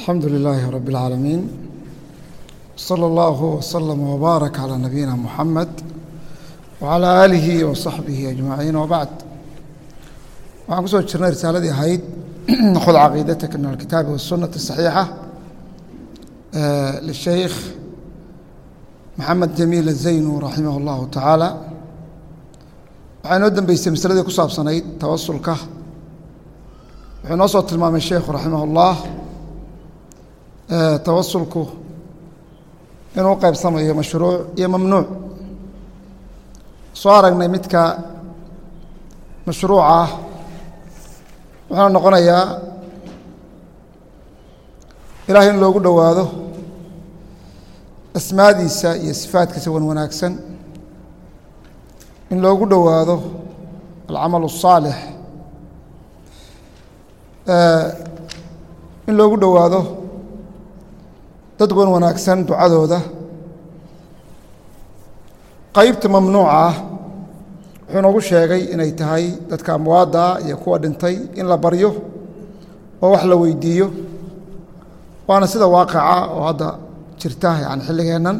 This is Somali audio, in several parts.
الحمد لله رب العالمين صلى الله وسلم وبارك على نبينا محمد وعلى آله وصحبه أجمعين وبعد waxaan kusoo jirnay risaaladii ahayd khud caqiidataka min alkitaabi wasunati asaxiixa lisheykh maxamed jamiil azaynu raximah allahu tacaala waxaa inoo dambeysay masaladii ku saabsanayd tawasulka wuxuu inoo soo tilmaamay sheekhu raximah ullah tawasulku inuu qaybsamayo mashruuc iyo mamnuuc soo aragnay midka mashruuca ah wuxuuna noqonayaa ilaahay in loogu dhowaado asmaadiisa iyo sifaadkiisa wan wanaagsan in loogu dhowaado alcamal الصaalix in loogu dhowaado dad wan wanaagsan ducadooda qaybta mamnuuca ah wuxuu noogu sheegay inay tahay dadka amwaadda iyo kuwa dhintay in la baryo oo wax la weydiiyo waana sida waaqica oo hadda jirta yani xilligeennan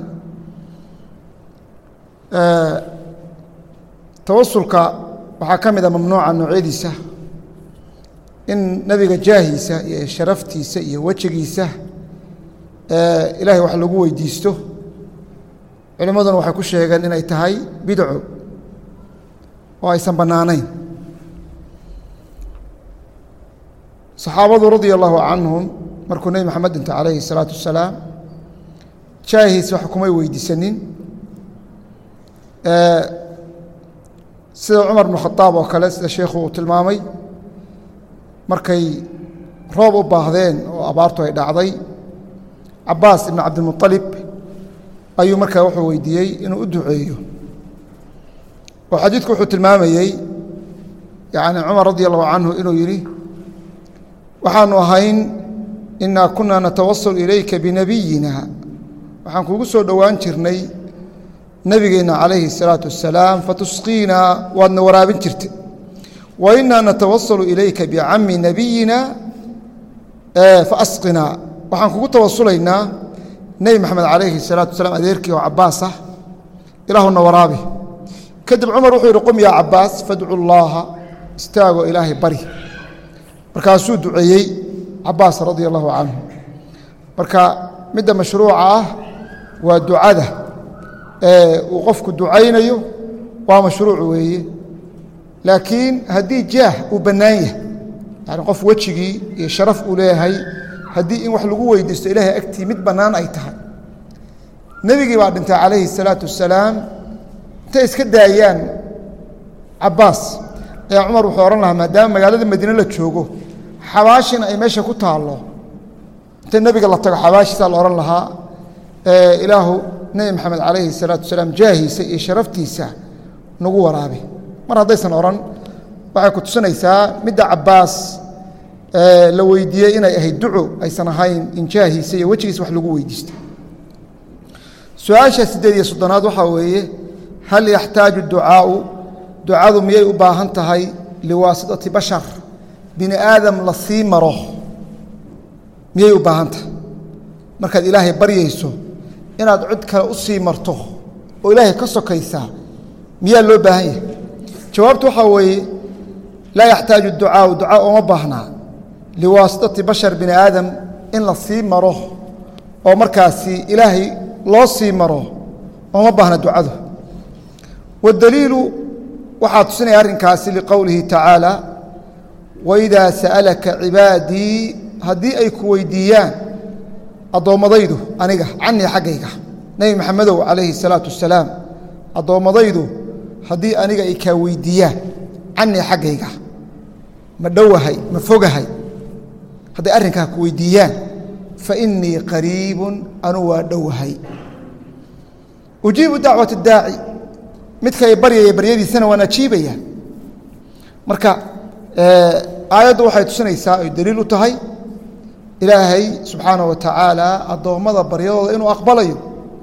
tawasulka waxaa ka mid a mamnuuca noocyadiisa in nebiga jaahiisa iyo sharaftiisa iyo wejigiisa ilaahay wax lagu weydiisto culimmaduna waxay ku sheegeen inay tahay bidco oo aysan bannaanayn saxaabadu radia allahu canhum markuu nebi maxamed dhinta calayhi الsalaatu wasalaam jaahiis wax kumay weydiisanin sida cumar bnu khadaab oo kale sida sheikhu uu tilmaamay markay roob u baahdeen oo abaartu ay dhacday cabaas ibn cabdilmuطalib ayuu markaa wuxuu weydiiyey inuu u duceeyo oo xadiidku wuxuu tilmaamayey yani cumar radi allahu canhu inuu yidhi waxaanu ahayn inaa kunaa natawasul ilayka binabiyina waxaan kugu soo dhowaan jirnay nebigeenna calayhi الsalaatu wasalaam fatusqiina waadna waraabin jirtay wa inaa natawasalu ilayka bicami nabiyina faasqinaa waxaan kugu tawasulaynaa nebi maxamed calayhi الsalaatu wasalaam adeerkii oo cabaas ah ilaahuna waraabi kadib cumar wuxuu yidhi qum yaa cabaas fadcu llaaha istaagoo ilaahay bari markaasuu duceeyey cabaas radia allahu canhu marka midda mashruuca ah waa ducada uu qofku ducaynayo waa mashruuc weeye laakiin haddii jaah uu bannaan yahay yani qof wejigii iyo sharaf uu leeyahay haddii in wax lagu weydiisto ilaahay agtii mid bannaan ay tahay nebigii baa dhintay calayhi الsalaatu wasalaam intay iska daayaan cabaas ayaa cumar wuxuu odhan lahaa maadaama magaalada madiine la joogo xabaashina ay meesha ku taallo inta nebiga la tago xabaashiisaa la odhan lahaa ilaahu nebi maxamed calayhi الsalaatu wasalaam jaahiisa iyo sharaftiisa nagu waraabi mar haddaysan odhan waxay ku tusinaysaa midda cabaas la weydiiyey inay ahayd duco aysan ahayn in jaahiisa iyo wejigiisa wax lagu weydiisto su-aasha 8 waxaa weeye hal yaxtaaju ducaau ducadu miyay u baahan tahay liwaasitati bashar bini aadam la sii maro miyay u baahan tahay markaad ilaahay baryayso inaad cid kale u sii marto oo ilaahay ka sokaysaa miyaa loo baahan yahay jawaabtu waxaa weeye laa yaxtaaju ducaau ducaa ooma baahnaa liwaasitati bashar bini aadam in la sii maro oo markaasi ilaahay loo sii maro ooma baahna ducadu waddaliilu waxaa tusinaya arrinkaasi liqowlihi tacaala waidaa sa'alaka cibaadii haddii ay ku weydiiyaan addoommadaydu aniga canii xaggayga nebi maxamedow calayhi الsalaatu wasalaam addoommadaydu haddii aniga ay kaa weydiiyaan canii xaggayga ma dhowahay ma fogahay hadday arrinkaa ku weydiiyaan fainii qariibun anuu waa dhowahay ujiibu dacwat اdaaci midka ay baryaya baryadiisana waan ajiibaya marka aayaddu waxay tusinaysaa ay daliil u tahay ilaahay subxaanaه wa tacaala addoommada baryadooda inuu aqbalayo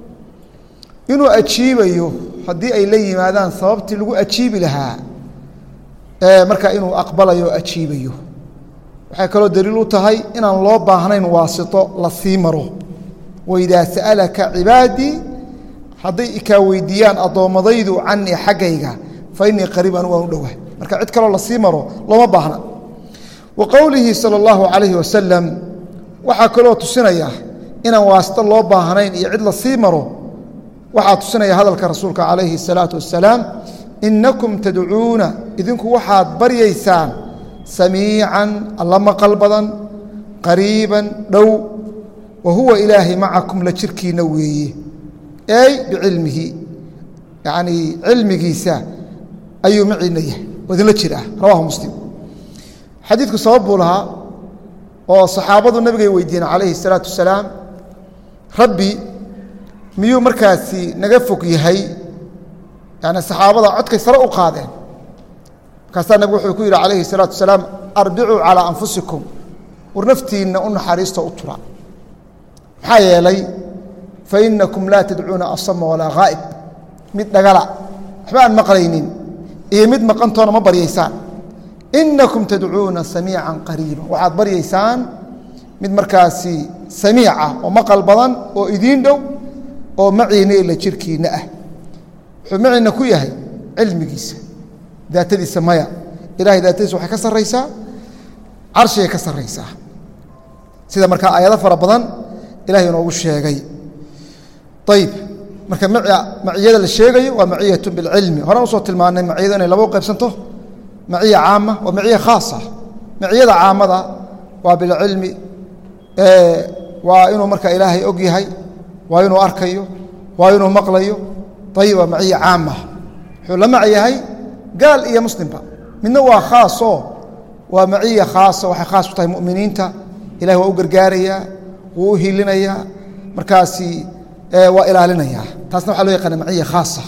inuu ajiibayo haddii ay la yimaadaan sababtii lagu ajiibi lahaa marka inuu aqbalayo o ajiibayo waxay kaloo daliil u tahay inaan loo baahnayn waasito la sii maro waidaa sa'alaka cibaadii hadday ikaa weydiiyaan addoommadaydu canii xaggayga fa innii qariib anigu waan u dhowah marka cid kaloo la sii maro looma baahna wa qowlihi sala allahu calayhi wasalam waxaa kaloo tusinaya inaan waasito loo baahnayn iyo cid la sii maro waxaa tusinaya hadalka rasuulka calayhi الsalaatu wasalaam inakum tadcuuna idinku waxaad baryaysaan samiican alla maqal badan qariiban dhow wa huwa ilaahay macakum la jirkiina weeye ey bicilmihi yacnii cilmigiisa ayuu maciina yahay oo idinla jir ah rawahu muslim xadiidku sabab buu lahaa oo saxaabadu nabigay weydiiyeen calayhi الsalaatu wasalaam rabbi miyuu markaasi naga fog yahay yani saxaabada codkay sare u qaadeen markaasaa nabig wuxuu ku yidhi calayhi الsalaatu wasalaam arbicuu calىa anfusikum war naftiinna u naxariista u tura maxaa yeelay fainakum laa tadcuuna asama walaa haa'ib mid dhagala waxba aan maqlaynin iyo mid maqantoona ma baryaysaan inakum tadcuuna samiican qariiba waxaad baryaysaan mid markaasi samiica oo maqal badan oo idiin dhow oo maciina ila jirkiinna ah wuxuu maciina ku yahay cilmigiisa daatadiisa maya ilahay daatadiisa waxay ka sarraysaa carshigay ka sarraysaa sida markaa aayado fara badan ilahay inoogu sheegay ayib marka maciyada la sheegayo waa maciyatu bilcilmi horaan usoo tilmaanay maciyada inay laba u qaybsanto maciya caama waa maciya khaasa maciyada caamada waa bilcilmi waa inuu marka ilaahay og yahay waa inuu arkayo waa inuu maqlayo ayib waa maciya caama wuxuu la mac yahay gaal iyo muslimba midna waa khaaso waa maciya khaasa waxay khaas ku tahay mu'miniinta ilahay waa u gargaarayaa wuu u hilinayaa markaasi waa ilaalinayaa taasna waxaa loo yaqaana maciya khaasa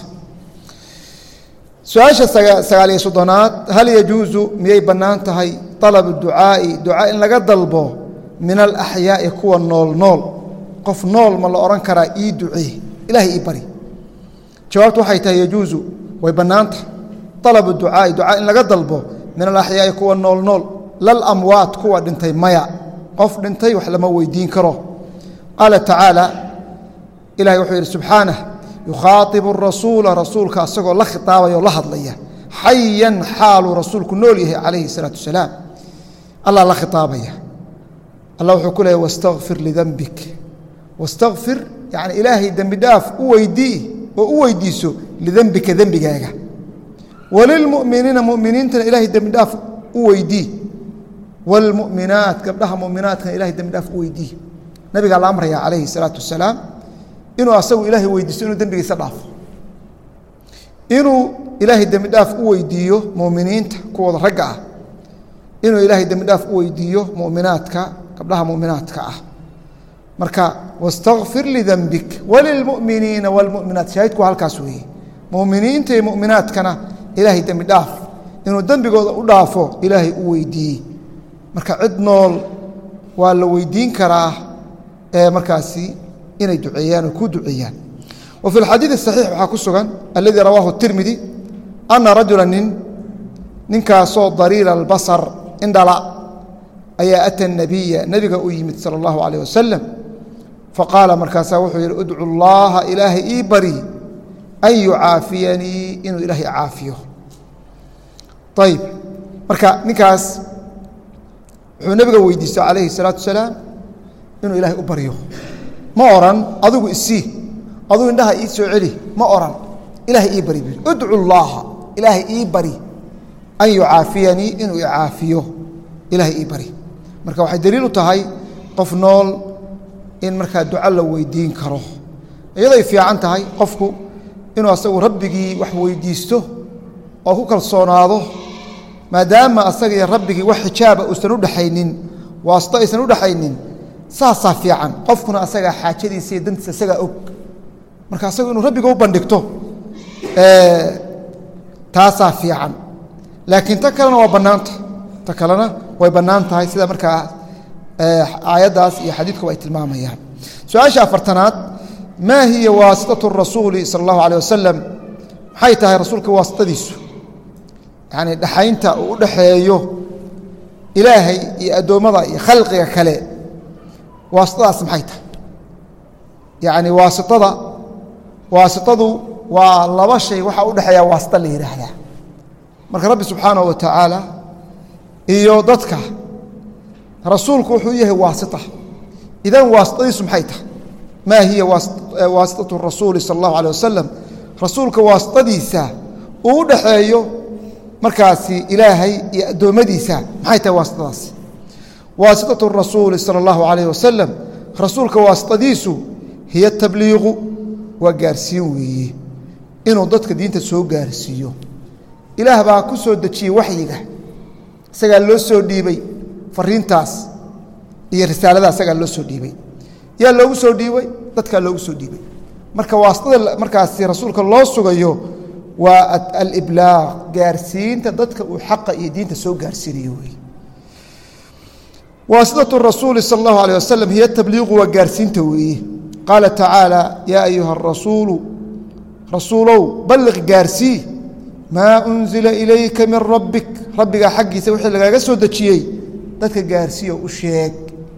su-aasha sagaal iyo soddonaad hal yajuusu miyay bannaan tahay طalabu ducaa'i ducaa in laga dalbo min alaxyaa'i kuwa nool nool qof nool ma la odhan karaa ii ducee ilahay ii bari jawaabtu waxay tahay yajuusu way bannaantahay طalabu ducaa'i ducaa in laga dalbo min alaxyaa'i kuwa nool nool lalamwaat kuwa dhintay maya qof dhintay wax lama weydiin karo qaala tacaala ilahay wuxuu yidhi subxaanah yukhaaibu rasuula rasuulka asagoo la khitaabaya o la hadlaya xayan xaaluu rasuulku nool yahay calayhi الsalaatu wasalaam allah la khitaabaya allah wuxuu ku leeyay wastakfir lidanbik wastakfir yani ilaahay dembi dhaaf u weydii oo u weydiiso lidembika dembigaaga walilmu'miniina mu'miniintana ilahay dembi dhaaf u weydii wاlmu'minaat gabdhaha mu'minaatkana ilahay dembi dhaaf u weydii nabigaa la amraya calayhi الsalaatu wasalaam inuu asagu ilaahay weydiisto inuu dembigiisa dhaafo inuu ilaahay dembi dhaaf u weydiiyo muminiinta kuwooda ragga ah inuu ilaahay dembi dhaaf u weydiiyo muminaadka gabdhaha muminaadka ah marka wastakfir lidanbik walilmu'miniina wاlmu'minaat shaahidku halkaas weeye muminiinta iyo mu'minaadkana ilaahay dembi dhaaf inuu dembigooda u dhaafo ilaahay u weydiiyey marka cid nool waa la weydiin karaa markaasi inay duceeyaan oo ku duceeyaan wa fi اlxadiiث الصaxiix waxaa ku sugan aladii rawaahu الtirmidi ana rajula ninkaasoo dariira اlbasar indhala ayaa ata الnabiya nebiga u yimid salى اllahu عalيه wasalam faqaala markaasaa wuxuu yidhi udcu اllaha ilaahay ii bari an yucaafiyanii inuu ilaahay caafiyo ayib marka ninkaas wuxuu nebiga weydiistay calayhi الsalaatu wasalaam inuu ilaahay u baryo ma oran adigu isii aduu indhaha ii soo celi ma oran ilaahay ii bari udcu llaaha ilaahay ii bari an yucaafiyanii inuu icaafiyo ilaahay ii bari marka waxay daliil u tahay qof nool in markaa duco la weydiin karo iyaday fiican tahay qofku inuu asagu rabbigii wax weydiisto oo ku kalsoonaado maadaama asaga iyo rabbigii wax xijaaba uusan udhaxaynin waasito aysan udhaxaynin saasaa fiican qofkuna asagaa xaajadiisa iyo dantiisa asagaa og marka asagu inuu rabbiga u bandhigto taasaa fiican laakiin ta kalena waa bannaanta ta kalena way bannaan tahay sida markaa aayaddaas iyo xadiidkuba ay tilmaamayaan su-aasha afartanaad maa hiya waasitatu rasuuli sala allahu alيh wasalam maxay tahay rasuulka waasitadiisu yani dhaxaynta uu u dhaxeeyo ilaahay iyo addoommada iyo khalqiga kale waasitadaas maxay tahay yacni waasitadu waa laba shay waxaa u dhexeeya waasita la yidhaahdaa marka rabbi subxaanahu wa tacaala iyo dadka rasuulku wuxuu yahay waasita idan waasitadiisu maxay tahay maa hiya waasitatu rasuuli sala allahu alيh wasalam rasuulka waasitadiisa uu u dhaxeeyo markaasi ilaahay iyo addoommadiisa maxay tahay waasitadaasi waasitatu rasuuli sala allahu alayh wasalam rasuulka waasitadiisu hiya tabliiqu waa gaarsiin weeye inuu dadka diinta soo gaarsiiyo ilaah baa ku soo dejiyey waxyiga isagaa loo soo dhiibay fariintaas iyo risaalada isagaa loo soo dhiibay yaa loogu soo dhiibay dadkaa loogu soo dhiibay marka waasitada markaasi rasuulka loo sugayo waa aliblaaq gaarsiinta dadka uu xaqa iyo diinta soo gaarsiinayo wey waasitatu rasuuli sala allahu alayh wasalam hiya tabliiqu waa gaarsiinta weeye qaala tacaala yaa ayuha arasuulu rasuulow balliq gaarsii maa unzila ilayka min rabbik rabbigaa xaggiisa wixii lagaaga soo dejiyey dadka gaarsiiyo u sheeg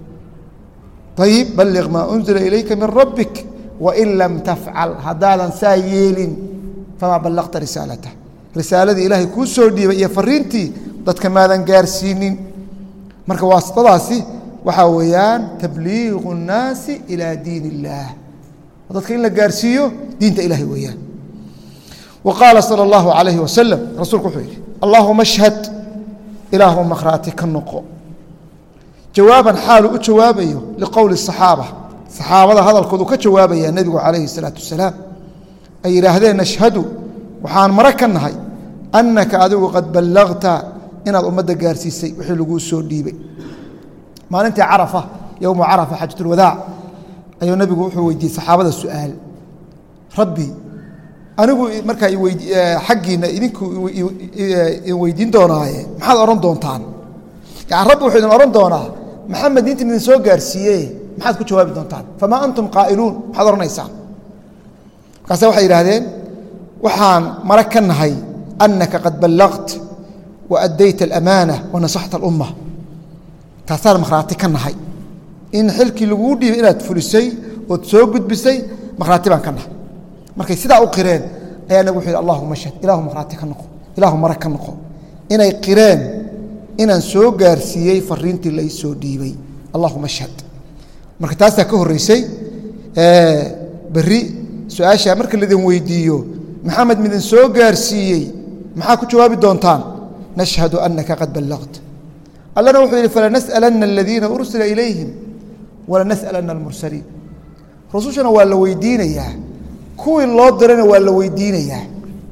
ayib balliq maa unzila ilayka min rabbik wain lam tafcal haddaadan saa yeelin famaa ballaqta risaalatah risaaladii ilaahay kuu soo dhiibay iyo fariintii dadka maadan gaarsiinin marka waasitadaasi waxaa weeyaan tabliiqu الnaasi ilaa diin اllaah dadka in la gaarsiiyo diinta ilahay weeyaan wa qaala salى اllahu alayhi wasalam rasuulku wuxuu yidhi allahuma ashhad ilaahu makhraati ka noqo jawaaban xaalu u jawaabayo liqowli الصaxaaba saxaabada hadalkoodu ka jawaabaya nebigu calayhi الsalaaةu wasalaam ay yidhaahdeen nashhadu waxaan mara ka nahay annaka adigu qad ballagta inaad ummadda gaarsiisay wixii laguu soo dhiibay maalintii carafa yowmu carafa xaajatulwadaac ayuu nebigu wuxuu weydiiyey saxaabada su'aal rabbi anigu markaa xaggiinna idinku weydiin doonaaye maxaad odhan doontaan yani rabbi wuxuu idin odhan doonaa maxamed diintan idin soo gaarsiiye maxaad ku jawaabi doontaan famaa antum qaa'iluun maxaad odhanaysaan markaase waxay yidhaahdeen waxaan mara ka nahay annaka qad ballaqt wa addayta alamaana wa nasaxta alumma taasaan makhraati ka nahay in xilkii laguu dhiibay inaad fulisay ood soo gudbisay makhraati baan ka nahay markay sidaa u qireen ayaa nabigu wuxuu yidhi allahuma ashhad ilaahu makhraati ka noqo ilaahu mara ka noqo inay qireen inaan soo gaarsiiyey fariintii lay soo dhiibay allahuma ashhad marka taasaa ka horreysay berri su-aashaa marka laidin weydiiyo maxamed midin soo gaarsiiyey maxaa ku jawaabi doontaan nashhadu annaka qad ballaqt allana wuxuu yidhi falanas'alanna aladiina ursila ilayhim walanas'alanna almursaliin rusushana waa la weydiinayaa kuwii loo dirayna waa la weydiinayaa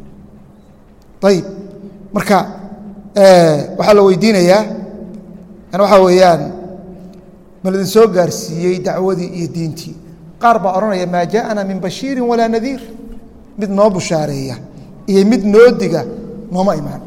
ayib marka waxaa la weydiinayaa yani waxaa weeyaan ma ladin soo gaarsiiyey dacwadii iyo diintii qaar baa odhanaya maa jaaءana min bashiirin walaa nadiir mid noo bushaareeya iyo mid noodiga nooma imaan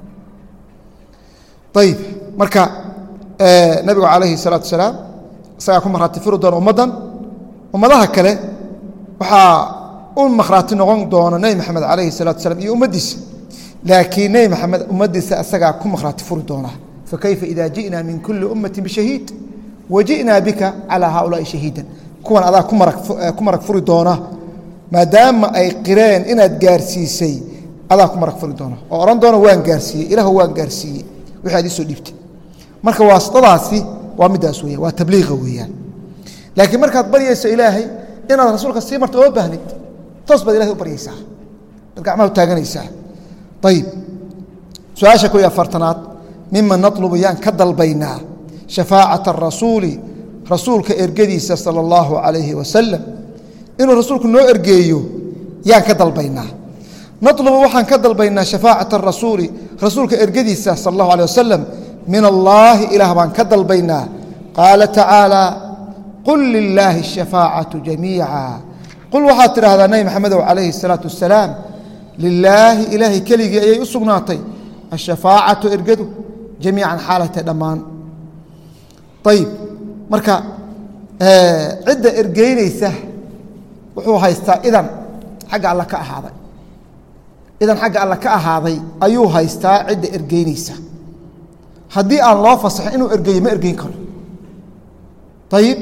ayib marka nabigu calayhi الsalaatu wasalaam isagaa ku makhraati furi doona ummaddan ummadaha kale waxaa u makhraati noqon doona nebi maxamed calayhi الsalatu wasalaam iyo ummaddiisa laakiin nebi maxamed ummaddiisa isagaa ku makhraati furi doona fakayfa ida ji'na min kuli ummati bishahiid waji'naa bika calىa haaulaa'i shahiidan kuwan adaa ku marag furi doona maadaama ay qireen inaad gaarsiisay adaa ku marag furi doona oo odhan doona waan gaarsiiyey ilaah waan gaarsiiyey wixii aad ii soo dhiibtay marka waasitadaasi waa middaas weeyaan waa tabliiqa weeyaan laakiin markaad baryayso ilaahay inaad rasuulka sii marto oo baahnid toos baad ilahay u baryaysaa baad gacmaha u taaganaysaa ayib su-aasha kow iyo afartanaad mima natlubu yaan ka dalbaynaa shafaacata arasuuli rasuulka ergadiisa sala allahu calayhi wasalam inuu rasuulku noo ergeeyo yaan ka dalbaynaa natlubu waxaan ka dalbaynaa shafaacata arasuuli rasuulka ergadiisa sala allahu alيh wasalam min allaahi ilaah baan ka dalbaynaa qaala tacaala qul lilaahi الshafaacatu jamiica qul waxaad tidhaahdaa nebi maxamedow calayhi الsalaatu wasalaam lilaahi ilaahay keligii ayay u sugnaatay ashafaacatu ergadu jamiican xaalatay dhammaan ayib marka cidda ergeynaysa wuxuu haystaa idan xagga alla ka ahaaday idan xagga alla ka ahaaday ayuu haystaa cidda ergeynaysa haddii aan loo fasaxin inuu ergeeyo ma ergeyn karo ayib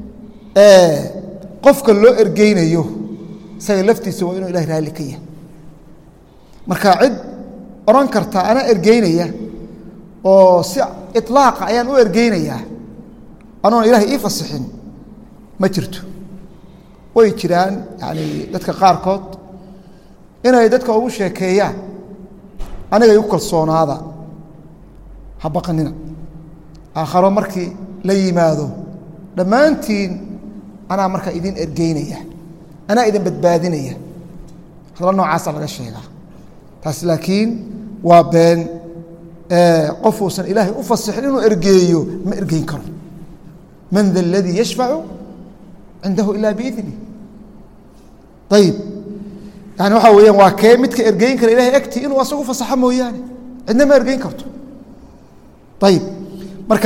qofka loo ergeynayo isaga laftiisa waa inuu ilahay raalli ka yahay marka cid oran karta anaa ergeynaya oo si iطlaaqa ayaan u ergeynayaa anoon ilaahay ii fasixin ma jirto way jiraan yani dadka qaarkood inay dadka ugu sheekeeyaan aniga igu kalsoonaada ha baqanina aakharo markii la yimaado dhammaantiin anaa markaa idin ergeynaya anaa idin badbaadinaya hadalla noocaasa laga sheegaa taas laakiin waa been qofuusan ilaahay u fasixin inuu ergeeyo ma ergeyn karo man da اladii yashfacu cindahu ilaa biidnih ayib yani waxaa weeyaan waa kee midka ergeyn kara ilahay agti inuu asagu fasaxo mooyaane cidna ma ergeyn karto ayib marka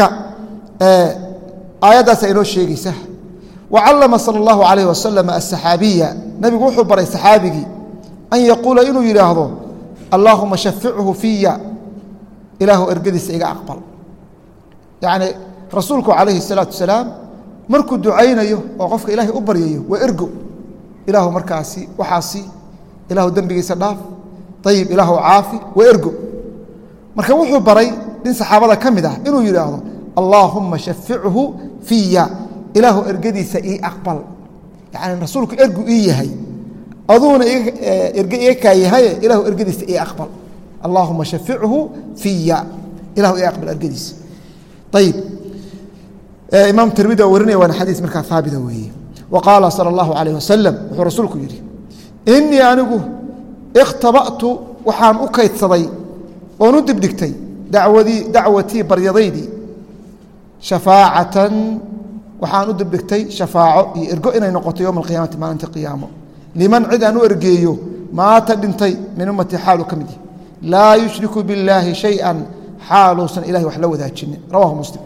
aayaddaasa inoo sheegaysa wacallama salى اllahu alayh wasalam aلsaxaabiya nabigu wuxuu baray saxaabigii an yaquula inuu yidhaahdo allaahuma shafichu fiya ilaahu ergadiisa iga aqbal yacni rasuulku calayhi الsalaatu wasalaam markuu ducaynayo oo qofka ilaahay u baryayo waa ergo ilaahu markaasi waxaasi ilaahu dembigiisa dhaaf ayib ilaahu caafi waa ergo marka wuxuu baray nin saxaabada ka mid ah inuu yidhaahdo allaahuma shafichu fiya ilaahu ergadiisa ii aqbal yani rasuulku ergu ii yahay aduuna erge iga kaa yahaye ilaahu ergadiisa ii aqbal allaahuma shafichu fiya ilahu ii aqbal ergadiisa ayib imaam tirmidi oo warinaya waana xadiis markaa haabita weeye wa qaala salى اllahu alayh wasalam wuxuu rasuulku yidhi inii anigu ikhtaba'tu waxaan u kaydsaday oon u dibdhigtay dacwatii baryadaydii shafaacatan waxaan u dibdhigtay shafaaco iyo ergo inay noqoto yowma alqiyaamati maalinta qiyaamo liman cid aan u ergeeyo maata dhintay min ummatii xaalu ka mid yahi laa yushriku biاllaahi shayئan xaaluusan ilahay wax la wadaajinin rawahu muslim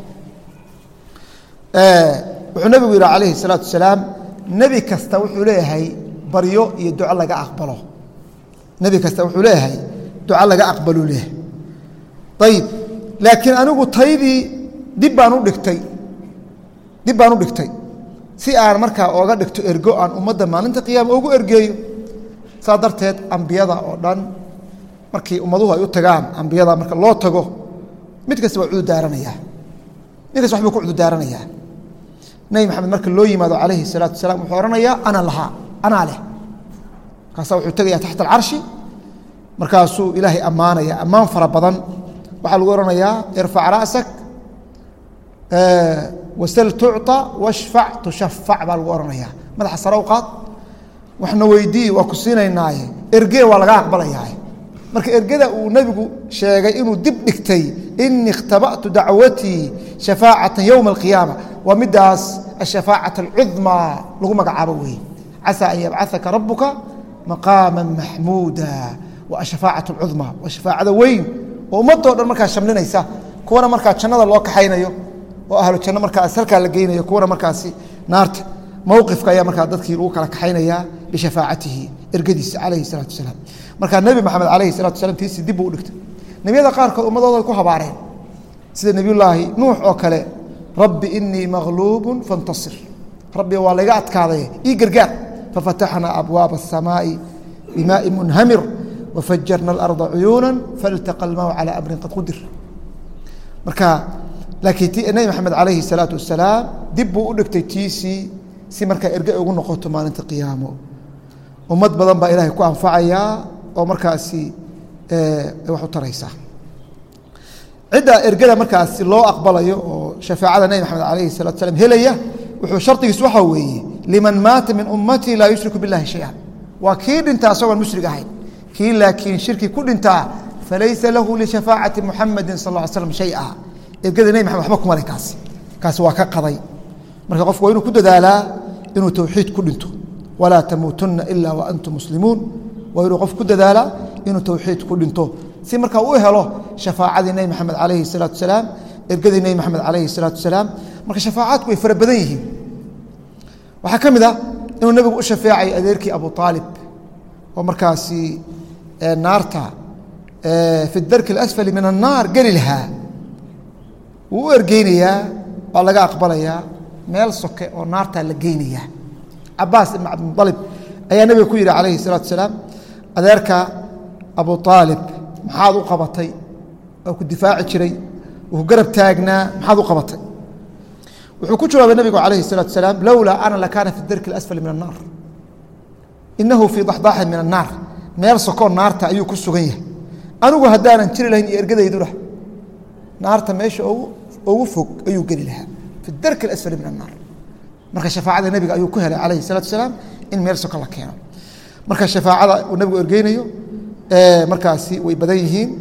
wuxuu nebigu yidhi calayhi الsalaatu wasalaam nebi kasta wuxuu leeyahay baryo iyo duco laga aqbalo nebi kasta wuxuu leeyahay duco laga aqbaluu leeyahay ayib laakiin anigu taydii dib baan u dhigtay si aan markaa ooga dhigto ergo aan ummadda maalinta qiyaama ugu ergeeyo saa darteed ambiyada oo dhan markii ummaduhu ay u tagaan ambiyada marka loo tago mid kasta waa cudurdaaranayaa mid kasta waxbuu ku cudurdaaranayaa nebi maxamed marka loo yimaado calayhi الsalaatu wasalaam wuxuu ohanayaa ana lahaa anaa leh markaasaa wuxuu tegayaa taxta alcarshi markaasuu ilaahay ammaanaya ammaan fara badan waxaa lagu ohanayaa irfac ra'sak wasl tucطa washfac tushafac baa lagu ohanayaa madaxa sare u qaad waxna weydii waa ku siinaynaaye ergee waa laga aqbalayaa marka ergada uu nebigu sheegay inuu dib dhigtay inii اkhtaba'tu dacwatii shafaacata yowma alqiyaama waa midaas ashafaacaة اlcudmaa lagu magacaabo weeye casaa an yabcahaka rabuka maqaama maxmuuda wa ashafaacaة اlcudmaa waa shafaacada weyn oo ummadoo dhan markaa shamlinaysa kuwana markaa jannada loo kaxaynayo oo ahlu janno markaas halkaa la geynayo kuwana markaasi naarta mowqifka ayaa markaa dadkii lagu kala kaxaynayaa bishafaacatihi ergadiisa calayhi الsalaatu wasalaam markaa nebi maxamed calayhi الsalatu wasalaam tiisi dib buu u dhigtay nebiyada qaarkood ummadooda ay ku habaareen sida nebiyullaahi nuux oo kale rabbi inii magluubu fantasir rabbi waa layga adkaaday ii gargaar fafataxnaa abwaaba الsamaaءi bimaaءi munhamir wafajarna اlarda cuyuuna faltaqa almaau calى amrin qad qudir marka laakiin nebi maxamed calayhi الsalaatu wasalaam dib buu u dhigtay tiisii si markaa erge ugu noqoto maalinta qiyaamo ummad badan baa ilaahay ku anfacayaa oo markaasi wax u taraysaa cidda ergada markaasi loo aqbalayo oo shafaacada nebi maxamed calayhi الsalatu wasalaam helaya wuxuu shardigiis waxaa weeye liman maata min ummatii laa yushriku biاllahi shayئan waa kii dhintaa asagoon mushrig ahayn kii laakiin shirki ku dhintaa falaysa lahu lishafaacati muxamadi sal ا ly slam shayئa ergada nebi maxamed waxba kuma leh kaasi waa ka qaday marka qofku waa inuu ku dadaalaa inuu towxiid ku dhinto walaa tamuutunna ila waantum muslimuun waa inuu qof ku dadaalaa inuu towxiid ku dhinto si markaa u helo shafaacadii nebi maxamed calayhi الsalaatu wasalaam ergadii nebi maxamed calayhi الsalaatu wasalaam marka shafaacaadku way fara badan yihiin waxaa ka mid ah inuu nebigu u shafeecay adeerkii abu aalib oo markaasi naarta fi darki اlasfali min الnaar geli lahaa wuu u ergeynayaa waa laga aqbalayaa meel soke oo naartaa la geynayaa cabaas ibn cabdilmuطalib ayaa nebiga ku yidhi calayhi الsalaatu wasalaam adeerka abu aalib maxaad u qabatay oo ku difaaci jiray wuu garab taagnaa maxaad u qabatay wuxuu ku jawaabay nebigu calayhi الsalaatu wasalaam lowlaa ana lakaana fi darki اlasfali min الnaar inahu fii daxdaaxin min الnaar meel sokoo naarta ayuu ku sugan yahay anigu haddaanan jiri lahayn iyo ergadayduna naarta meesha ugu fog ayuu geli lahaa fi darki اlasfali min الnaar marka shafaacada nebiga ayuu ku helay calayhi الsalaatu wasalaam in meel soko la keeno marka shafaacada uu nebigu ergeynayo markaasi way badan yihiin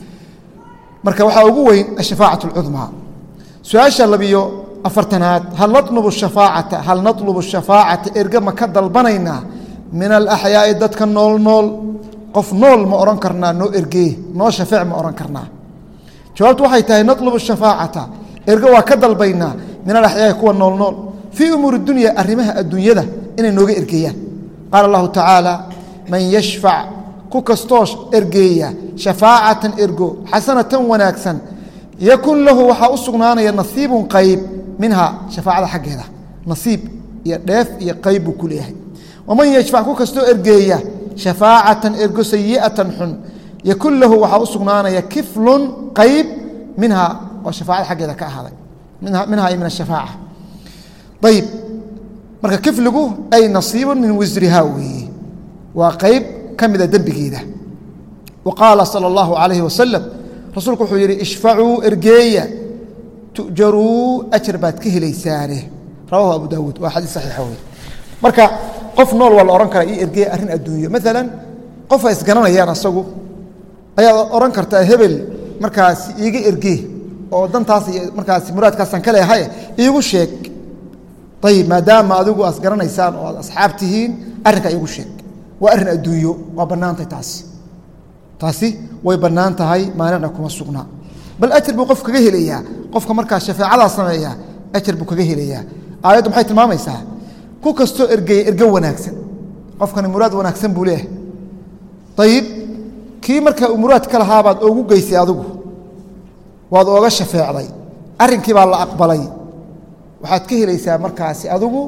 marka waxaa ugu weyn ashafaacaة اlcudmaa su-aasha labiyo afartanaad hal naطlubu shafaacata erge ma ka dalbanaynaa min alaxyaa'i dadka nool nool qof nool ma odhan karnaa noo ergee noo shafeec ma odhan karnaa jawaabtu waxay tahay naطlubu shafaacata erge waa ka dalbaynaa min alaxyaa'i kuwa nool nool fii umuuri dunya arrimaha adduunyada inay nooga ergeeyaan qaala allahu tacaala man yashfac ku kastoo ergeeya shafaacatan ergo xasanatan wanaagsan yakun lahu waxaa u sugnaanaya nasiibun qayb minhaa shafaacada xaggeeda nasiib iyo dheef iyo qayb buu ku leeyahay waman yashfac ku kastoo ergeeya shafaacatan ergo sayi'atan xun yakun lahu waxaa u sugnaanaya kiflun qayb minhaa oo shafaacada xaggeeda ka ahaaday minhaa ay min ashafaaca ayib marka kifligu ay nasiibun min wisrihaa weeye waa qayb ka mida dembigeeda wa qaala salى اllahu عalayhi wasalam rasuulku wuxuu yidhi ishfacuu ergeeya tu'jaruu ajar baad ka helaysaane rawahu abu daawuud waa xadiis saxiixa wey marka qof nool waa la odhan karaa io ergeeya arrin adduunyo maalan qof ay isgaranayaan asagu ayaad odhan kartaa hebel markaasi iiga ergee oo dantaas iyo markaasi muraadkaasaan ka leehay iigu sheeg ayib maadaama adigu aad garanaysaan oo aad asxaab tihiin arrinkaa iigu sheeg waa arrin adduunyo waa bannaantahay taasi way bannaan tahay maanicna kuma sugnaa bal ajar buu qof kaga helayaa qofka markaa shafaacadaa sameeya ajar buu kaga helayaa aayaddu maxay tilmaamaysaa ku kastoo ergeeya erge wanaagsan qofkani muraad wanaagsan buu leeyahay ayib kii markaa uu muraad ka lahaabaad oogu geysay adigu waad ooga shafeecday arrinkii baa la aqbalay waxaad ka helaysaa markaasi adigu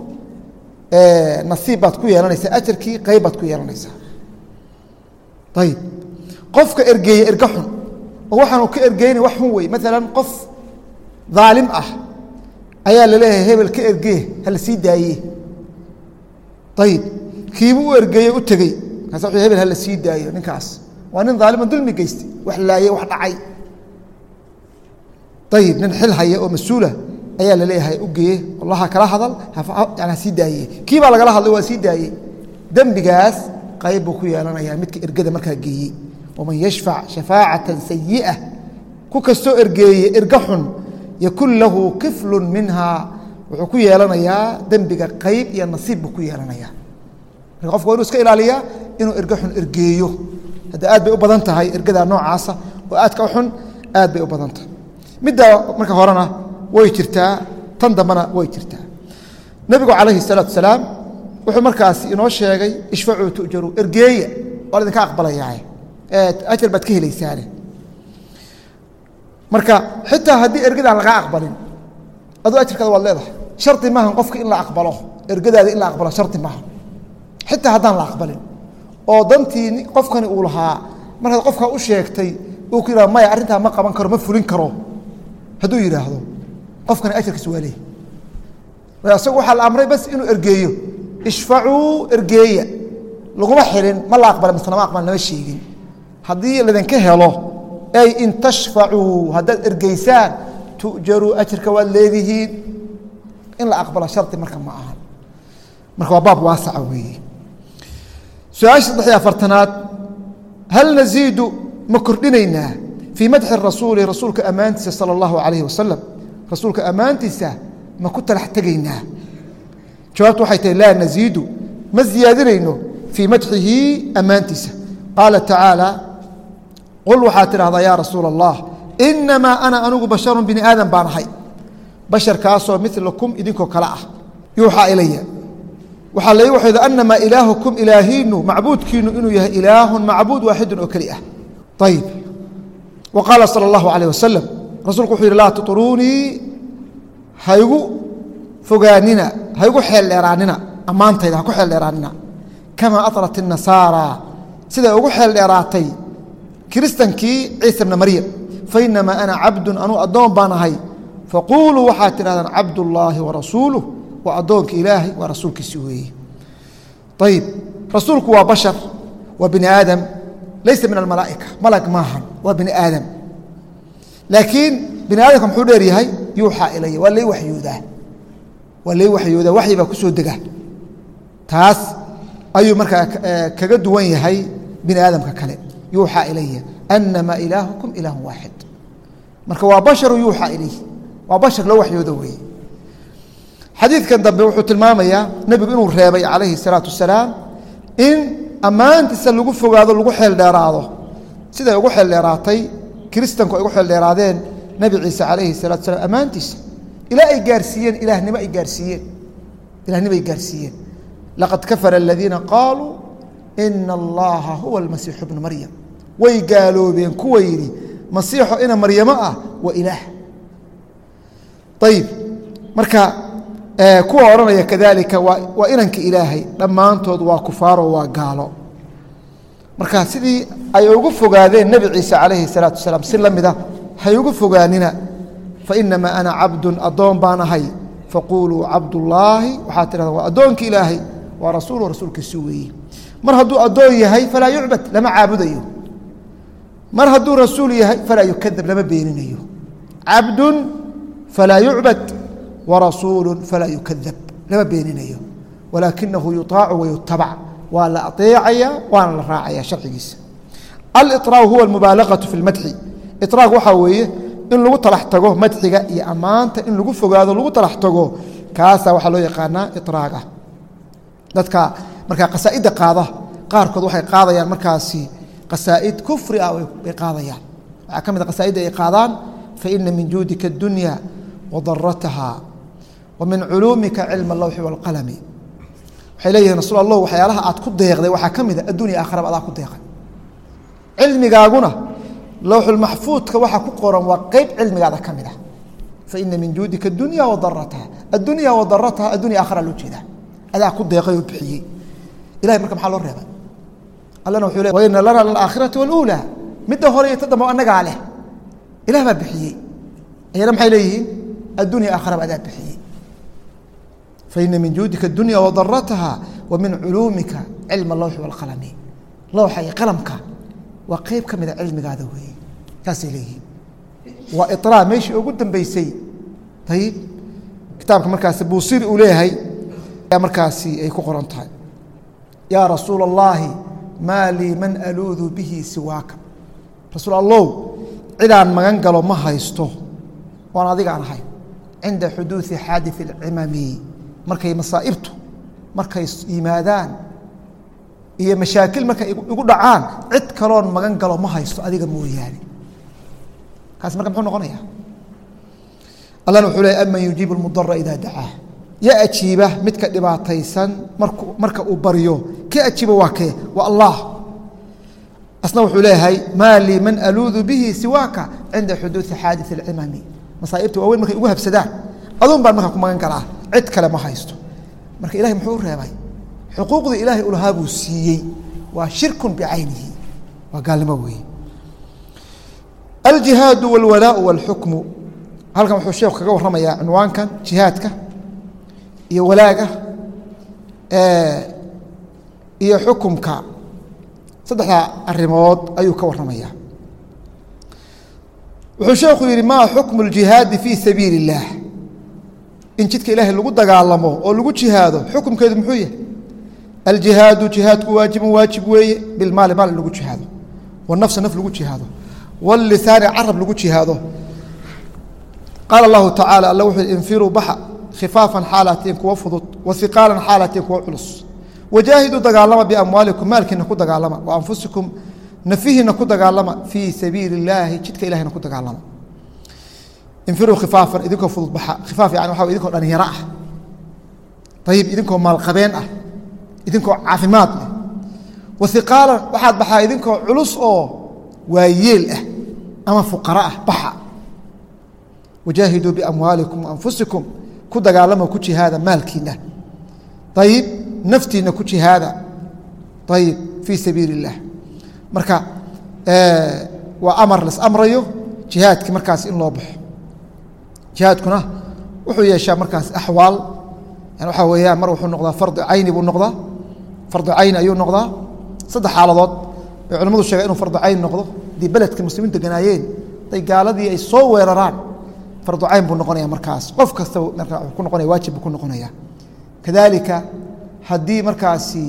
nasiib baad ku yeelanaysaa ajarkii qayb baad ku yeelanaysaa ayib qofka ergeeya erge xun oo waxaanu ka ergeynay wax xun wey maalan qof daalim ah ayaa la leeyahay hebel ka ergee hala sii daaye ayib kiibuu u ergeeye u tegey markaasa wuxuu hebel hala sii daayo ninkaas waa nin daalima dulmi geystay wax laayey wax dhacay ayib nin xil haya oo mas-uula ayaa la leeyahay u geeye wallaha kala hadal ha sii daaye kii baa lagala hadlay waa sii daayey dembigaas qayb buu ku yeelanayaa midka ergada markaa geeyey waman yashfac shafaacatan sayi'a ku kastoo ergeeye erga xun yakun lahu kiflun minhaa wuxuu ku yeelanayaa dembiga qayb iyo nasiib buu ku yeelanayaa marka qofka waa inuu iska ilaaliyaa inuu erge xun ergeeyo hadda aad bay u badan tahay ergada noocaasa oo aadka u xun aad bay u badan tahay midda marka horena way jirtaa tan dambana way jirtaa nebigu calayhi الsalaatu wasalaam wuxuu markaasi inoo sheegay ishfacuu tu'jaruu ergeeya waa la idinka aqbalayaa ajar baad ka helaysaane marka xitaa haddii ergadaan lagaa aqbalin aduu ajarkaada waad leedahay shardi maahan qofka in la aqbalo ergadaada in la aqbalo shardi maaha xitaa haddaan la aqbalin oo dantii qofkani uu lahaa markaad qofkaa u sheegtay uu ku yidhahdo maya arrintaa ma qaban karo ma fulin karo hadduu yidhaahdo qofkani ajarkiis waa leey isagu waxaa la amray bas inuu ergeeyo ishfacuu ergeeya laguma xilin ma la aqbala mise lama aqbal lama sheegin haddii laydinka helo ay in tashfacuu haddaad ergeysaan tu'jaruu ajarka waad leedihiin in la aqbalo shardi marka ma ahan marka waa baab waasaca weeye su-aasha 3 hal naziidu ma kordhinaynaa fii madxi rasuuli rasuulka ammaantiisa sala allahu calayhi wasalam rasuulka ammaantiisa ma ku talax tegaynaa jawaabtu waxay tahay laa naziidu ma ziyaadinayno fii madxihi ammaantiisa qaala tacaala qul waxaad tidhahdaa yaa rasuula allah inamaa ana anigu basharun bini aadan baan ahay basharkaasoo milakum idinkoo kale ah yuuxaa ilaya waxaa la ii waxayda anamaa ilaahukum ilaahiinu macbuudkiinu inuu yahay ilaahun macbuud waaxidun oo keli ah ayib wa qaala sala allahu calayh wasalam rasuulku wuxuu yidhi laa tuطruunii haygu fogaanina haygu xeel dheeraanina ammaantayda ha ku xeel dheeraanina kamaa aطrat الnasaara siday ugu xeel dheeraatay kiristankii ciisa bna maryam fainamaa ana cabdun anuu addoon baan ahay faquuluu waxaad tidhahdaan cabdullaahi warasuuluh waa addoonka ilaahay waa rasuulkiisi weeye ayib rasuulku waa bashar waa bini aadam laysa min almalaa'ika malag maahan waa bini aadam laakiin bini aadamka muxuu dheer yahay yuuxaa ilaya waa lay waxyoodaa waxyi baa ku soo dega taas ayuu markaa kaga duwan yahay bini aadamka kale yuuxaa ilaya anamaa ilaahukum ilaahu waaxid marka waa basharu yuuxaa ilayh waa bashar loo waxyoodo weeye xadiidkan dambe wuxuu tilmaamayaa nebigu inuu reebay calayhi الsalaatu wasalaam in ammaantiisa lagu fogaado lagu xeel dheeraado siday ugu xeel dheeraatay kiristanku ay ugu xeel dheeraadeen nebi ciise calayhi الsalatu wasalaam ammaantiisa ilaa ay gaarsiiyeen ilaahnimo ay gaarsiiyeen laqad kafara aladiina qaaluu ina allaha huwa almasiixu bnu maryam way gaaloobeen kuwa yidhi masiixo ina maryamo ah waa ilaah ayib marka kuwa odhanaya kadalika waa inanka ilaahay dhammaantood waa kufaaro waa gaalo marka sidii ay ugu fogaadeen nebi ciise calayhi الsalaatu wasalaam si la mida hay ugu fogaanina fainamaa ana cabdun addoon baan ahay faquuluu cabdullaahi waxaad tidhahdaa waa addoonka ilaahay waa rasuulu rasuulkiisi weeye mar hadduu addoon yahay falaa yucbad lama caabudayo mar hadduu rasuul yahay falaa yukadab lama beeninayo cabdun falaa yucbad warasuulu falaa yukadab lama beeninayo walaakinahu yuطaacu wayutabac waa la aطeecaya waana la raacaya sharcigiisa aliطraagu huwa almubaalagaةu fi اlmadxi iطraag waxaa weeye in lagu talax tago madxiga iyo ammaanta in lagu fogaado lagu talax tago kaasaa waxaa loo yaqaanaa iطraaga dadka markaa qasaa'idda qaada qaarkood waxay qaadayaan markaasi qasaa'id kufri ah bay qaadayaan waxaa ka mid a qasaa'idda ay qaadaan faina min juudika اdunya wadarataha wa min culuumika cilma اlawxi wاlqalami waxay leeyihin rasuul allah waxyaalaha aad ku deeqday waxaa ka mid a addunya aakharaba adaa ku deeqay cilmigaaguna lowxulmaxfuudka waxaa ku qoran waa qeyb cilmigaada ka mid ah faina min juudika اdunya wadarataha addunya wadarataha addunya aakhara loo jeedaa adaa ku deeqay oo bixiyey ilahay marka maxaa loo reebay allana wuxuu le waina lana lilaakhirati waluulaa midda hore iyo ta dambe annagaa leh ilah baa bixiyey ayana maxay leeyihiin addunya aakharaba adaa bixiyey faina min juudika اdunya wadarataha wa min culuumika cilma اlawxi wاlqalami lowxa iyo qalamka waa qeyb ka mida cilmigaada weeye saasay leeyihiin waa iطraa meeshii ugu dambeysay ayib kitaabka markaasi buusiri uu leeyahay markaasi ay ku qoran tahay yaa rasuula اllaahi maa lii man aluudu bihi siwaaka rasuul allow cidaan magan galo ma haysto oan adigaan ahay cinda xuduudi xaadii اlcimami markay masaa'ibtu markay yimaadaan iyo mashaakil markay igu dhacaan cid kaloon magan galo ma haysto adiga mooyaane kaas marka muxuu noqonaya allahna wuxuu leey aman yujiibu اlmudara idaa dacaah ya ajiiba midka dhibaataysan marka uu baryo ka ajiiba waa kee waa allah asna wuxuu leeyahay maa lii man aluudu bihi siwaaka cinda xuduudi xaadii اlcimami masaa'ibta waaweyn markay igu habsadaan aduun baan markaa ku magan galaa cid kale ma haysto marka ilahay muxuu u reebay xuquuqdii ilaahay ulahaa buu siiyey waa shirku bicaynihi waa gaalnimo weeye aljihaadu wاlwalaau wاlxukmu halkan wuxuu sheekhu kaga warramayaa cinwaankan jihaadka iyo walaaga iyo xukumka saddexdaa arrimood ayuu ka warramaya wuxuu sheekhu yidhi maa xukmu اljihaadi fii sabiili اllaah in jidka ilaahay lagu dagaalamo oo lagu jihaado xukumkeedu muxuu yahay aljihaadu jihaadku waajibun waajib weeye bilmaali maal lagu jihaado wanafsi naf lagu jihaado wاlisaani carab lagu jihaado qaala اllahu tacala alla wuxuu infiruu baxa khifaafan xaalatiin kuwa fudud waiqaalan xaalatiin kuwa culus wajaahiduu dagaalama biamwaalikum maalkiina ku dagaalama wa anfusikum nafihiina ku dagaalama fii sabiili اllaahi jidka ilahina ku dagaalama infiruu khifaafan idinkoo fudud baxa khifaaf yani waxa idinkoo dhalinyaro ah ayib idinkoo maalqabeen ah idinkoo caafimaad leh waiqaalan waxaad baxaa idinkoo culus oo waayeel ah ama fuqara ah baxa wajaahiduu biamwaalikum waanfusikum ku dagaalamo ku jihaada maalkiina ayib naftiina ku jihaada ayib fii sabiili اllah marka waa amar las amrayo jihaadkii markaas in loo baxo jihaadkuna wuxuu yeeshaa markaas axwaal yani waxaa weeyaan mar wuxuu noqdaa fardu cayni buu noqdaa fardu cayni ayuu noqdaa saddex xaaladood bay culimmadu sheegay inuu fardu cayn noqdo haddii beledka muslimiinta ganaayeen haday gaaladii ay soo weeraraan fardu cayn buu noqonaya markaas qof kasta markaa wuxuu ku noqonaya waajib buu ku noqonaya kadalika haddii markaasi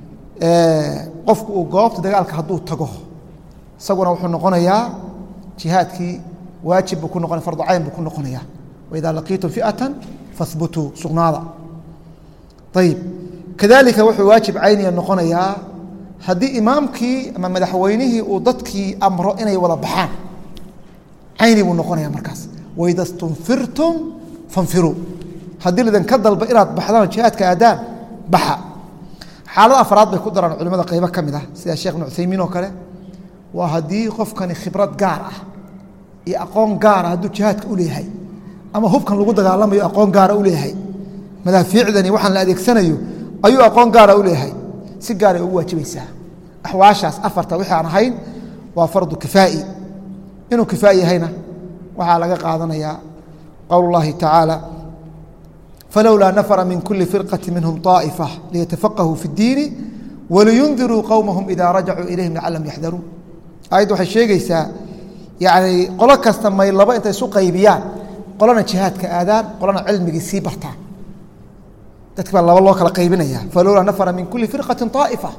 qofku uu goobta dagaalka hadduu tago isaguna wuxuu noqonayaa jihaadkii waajib buu ku noqonaya fardu cayn buu ku noqonaya waidaa laqiitum fi'atan fahbutuu sugnaada ayib kadalika wuxuu waajib cayniya noqonayaa haddii imaamkii ama madaxweynihii uu dadkii amro inay wada baxaan cayni buu noqonaya markaas waida stunfirtum fanfiruu haddii lidinka dalba inaad baxdaan jihaadka aadaan baxa xaalad afraad bay ku daraan culimada qaybo ka mid ah sida sheekh ibnu cuthaymiin oo kale waa haddii qofkani khibrad gaar ah iyo aqoon gaara hadduu jihaadka u leeyahay ama hubkan lagu dagaalamayo aqoon gaara u leeyahay madaafiicdani waxaan la adeegsanayo ayuu aqoon gaara u leeyahay si gaaray ugu waajibaysaa axwaashaas afarta wixii aan ahayn waa fardu kifaa'i inuu kifaa'i yahayna waxaa laga qaadanayaa qowl اllahi tacaala falowlaa nafra min kuli firqati minhum طaaئifa liyatafaqahuu fi اddiini waliyundiruu qowmahum ida rajacuu ilayhim lacalahum yaxdaruun aayadda waxay sheegaysaa yani qolo kasta may laba intay isu qaybiyaan qolana jihaadka aadaan qolana cilmigii sii bartaan dadki baa laba loo kala qaybinaya falowlaa nafra min kuli firqati طaaئifa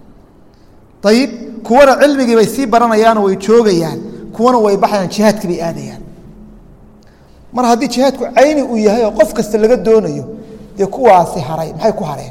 ayib kuwana cilmigii bay sii baranayaanoo way joogayaan kuwana way baxayaan jihaadkii bay aadayaan mar haddii jihaadku cayni uu yahay oo qof kasta laga doonayo dee kuwaasi haray maxay ku hareen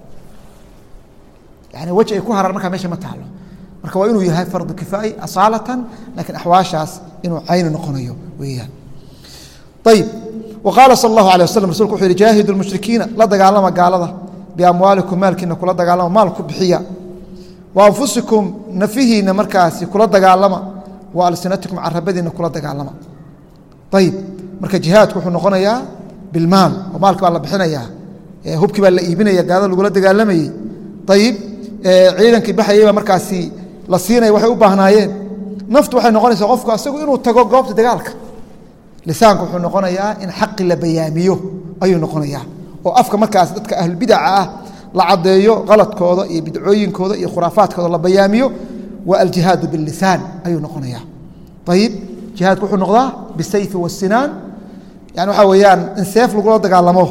yani weji ay ku haraan markaa meesha ma taalo marka waa inuu yahay fardu kifaa'i asaalatan lakiin axwaashaas inuu cayni noqonayo weeyaan ayib waqaala sal allahu alay waslm rasulku wuxuu yihi jaahidu lmushrikiina la dagaalama gaalada biamwaalikum maalkiina kula dagaalama maal ku bixiya wa anfusikum nafihiina markaasi kula dagaalama wa alsinatikum carabadiina kula dagaalama ayib marka jihaadku wuxuu noqonayaa bilmaal oo maalki baa la bixinayaa hubkii baa la iibinaya gaalada lagula dagaalamayey ayib ciidankii baxayay baa markaasi la siinaya waxay u baahnaayeen naftu waxay noqonaysaa qofku asagu inuu tago goobta dagaalka lisaanku wuxuu noqonayaa in xaqi la bayaamiyo ayuu noqonayaa oo afka markaas dadka ahlulbidaca ah la caddeeyo qaladkooda iyo bidcooyinkooda iyo khuraafaadkooda la bayaamiyo waa aljihaadu billisaan ayuu noqonayaa ayib jihaadku wuxuu noqdaa bisayfi wasinaan yani waxaa weeyaan in seef lagula dagaalamo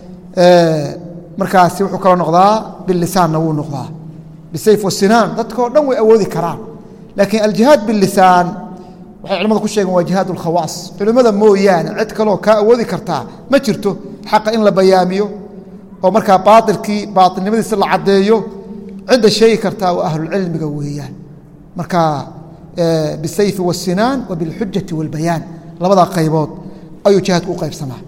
markaasi wuxuu kaloo noqdaa bilisaanna wuu noqdaa bisayf wasinaan dadka o dhan way awoodi karaan laakiin aljihaad bilisaan waxay culimada ku sheegeen waa jihaad اlkhawaas culimmada mooyaane cid kaloo kaa awoodi kartaa ma jirto xaqa in la bayaamiyo oo markaa baailkii baailnimadiisa la caddeeyo cidda sheegi kartaa waa ahlulcilmiga weeyaan marka bisayfi wasinaan wa bilxujati wاlbayaan labadaa qaybood ayuu jihaadku u qaybsamaa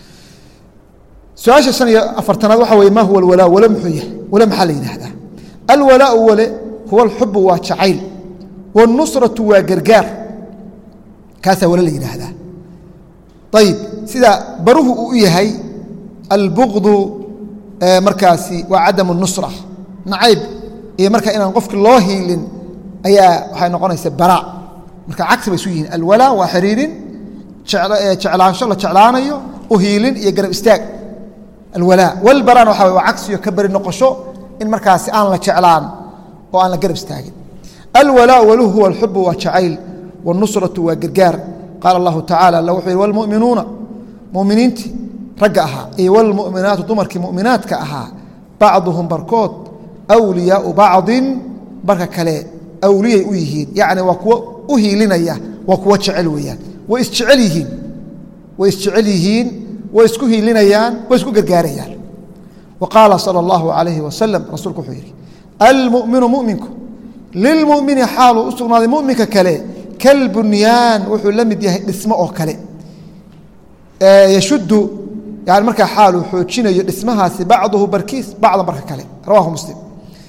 su-aasha شhan iyo afartanaad waxa weye ma huwa alwalaa wale muxuu yahay wale maxaa la yidhaahdaa alwalaau wale huwa alxubu waa jacayl wاnusratu waa gargaar kaasaa wale la yidhaahdaa ayib sida baruhu uu u yahay albugdu markaasi waa cadam الnusra nacayb iyo markaa inaan qofki loo hiilin ayaa waxay noqonaysa bara marka cagsi bay isu yihiin alwalaa waa xiriirin jeclaansho la jeclaanayo uhiilin iyo garab istaag alwalaa walbarana waxa waa cagsiyo ka beri noqosho in markaasi aan la jeclaan oo aan la garab istaagin alwalaa waluhu huwa alxubu waa jacayl wاnusratu waa gargaar qaala allahu tacala alla wuxuu yihi wlmu'minuuna muminiintii ragga ahaa iyo wlmu'minaatu dumarkii mu'minaadka ahaa bacduhum barkood wliyaau bacdin barka kale awliyay u yihiin yacni waa kuwo u hiilinaya waa kuwo jecel weeyaan way isjecel yihiin way isjecel yihiin way isku hiilinayaan way isku gargaarayaan wa qaala salى اllahu عalayhi wasalam rasuulku wuxuu yidhi almu'minu muminku lilmumini xaaluu u sugnaaday muminka kale kalbunyaan wuxuu la mid yahay dhismo oo kale yashuddu yani markaa xaaluu xoojinayo dhismahaasi bacduhu barkiis bacdan barka kale rawahu muslim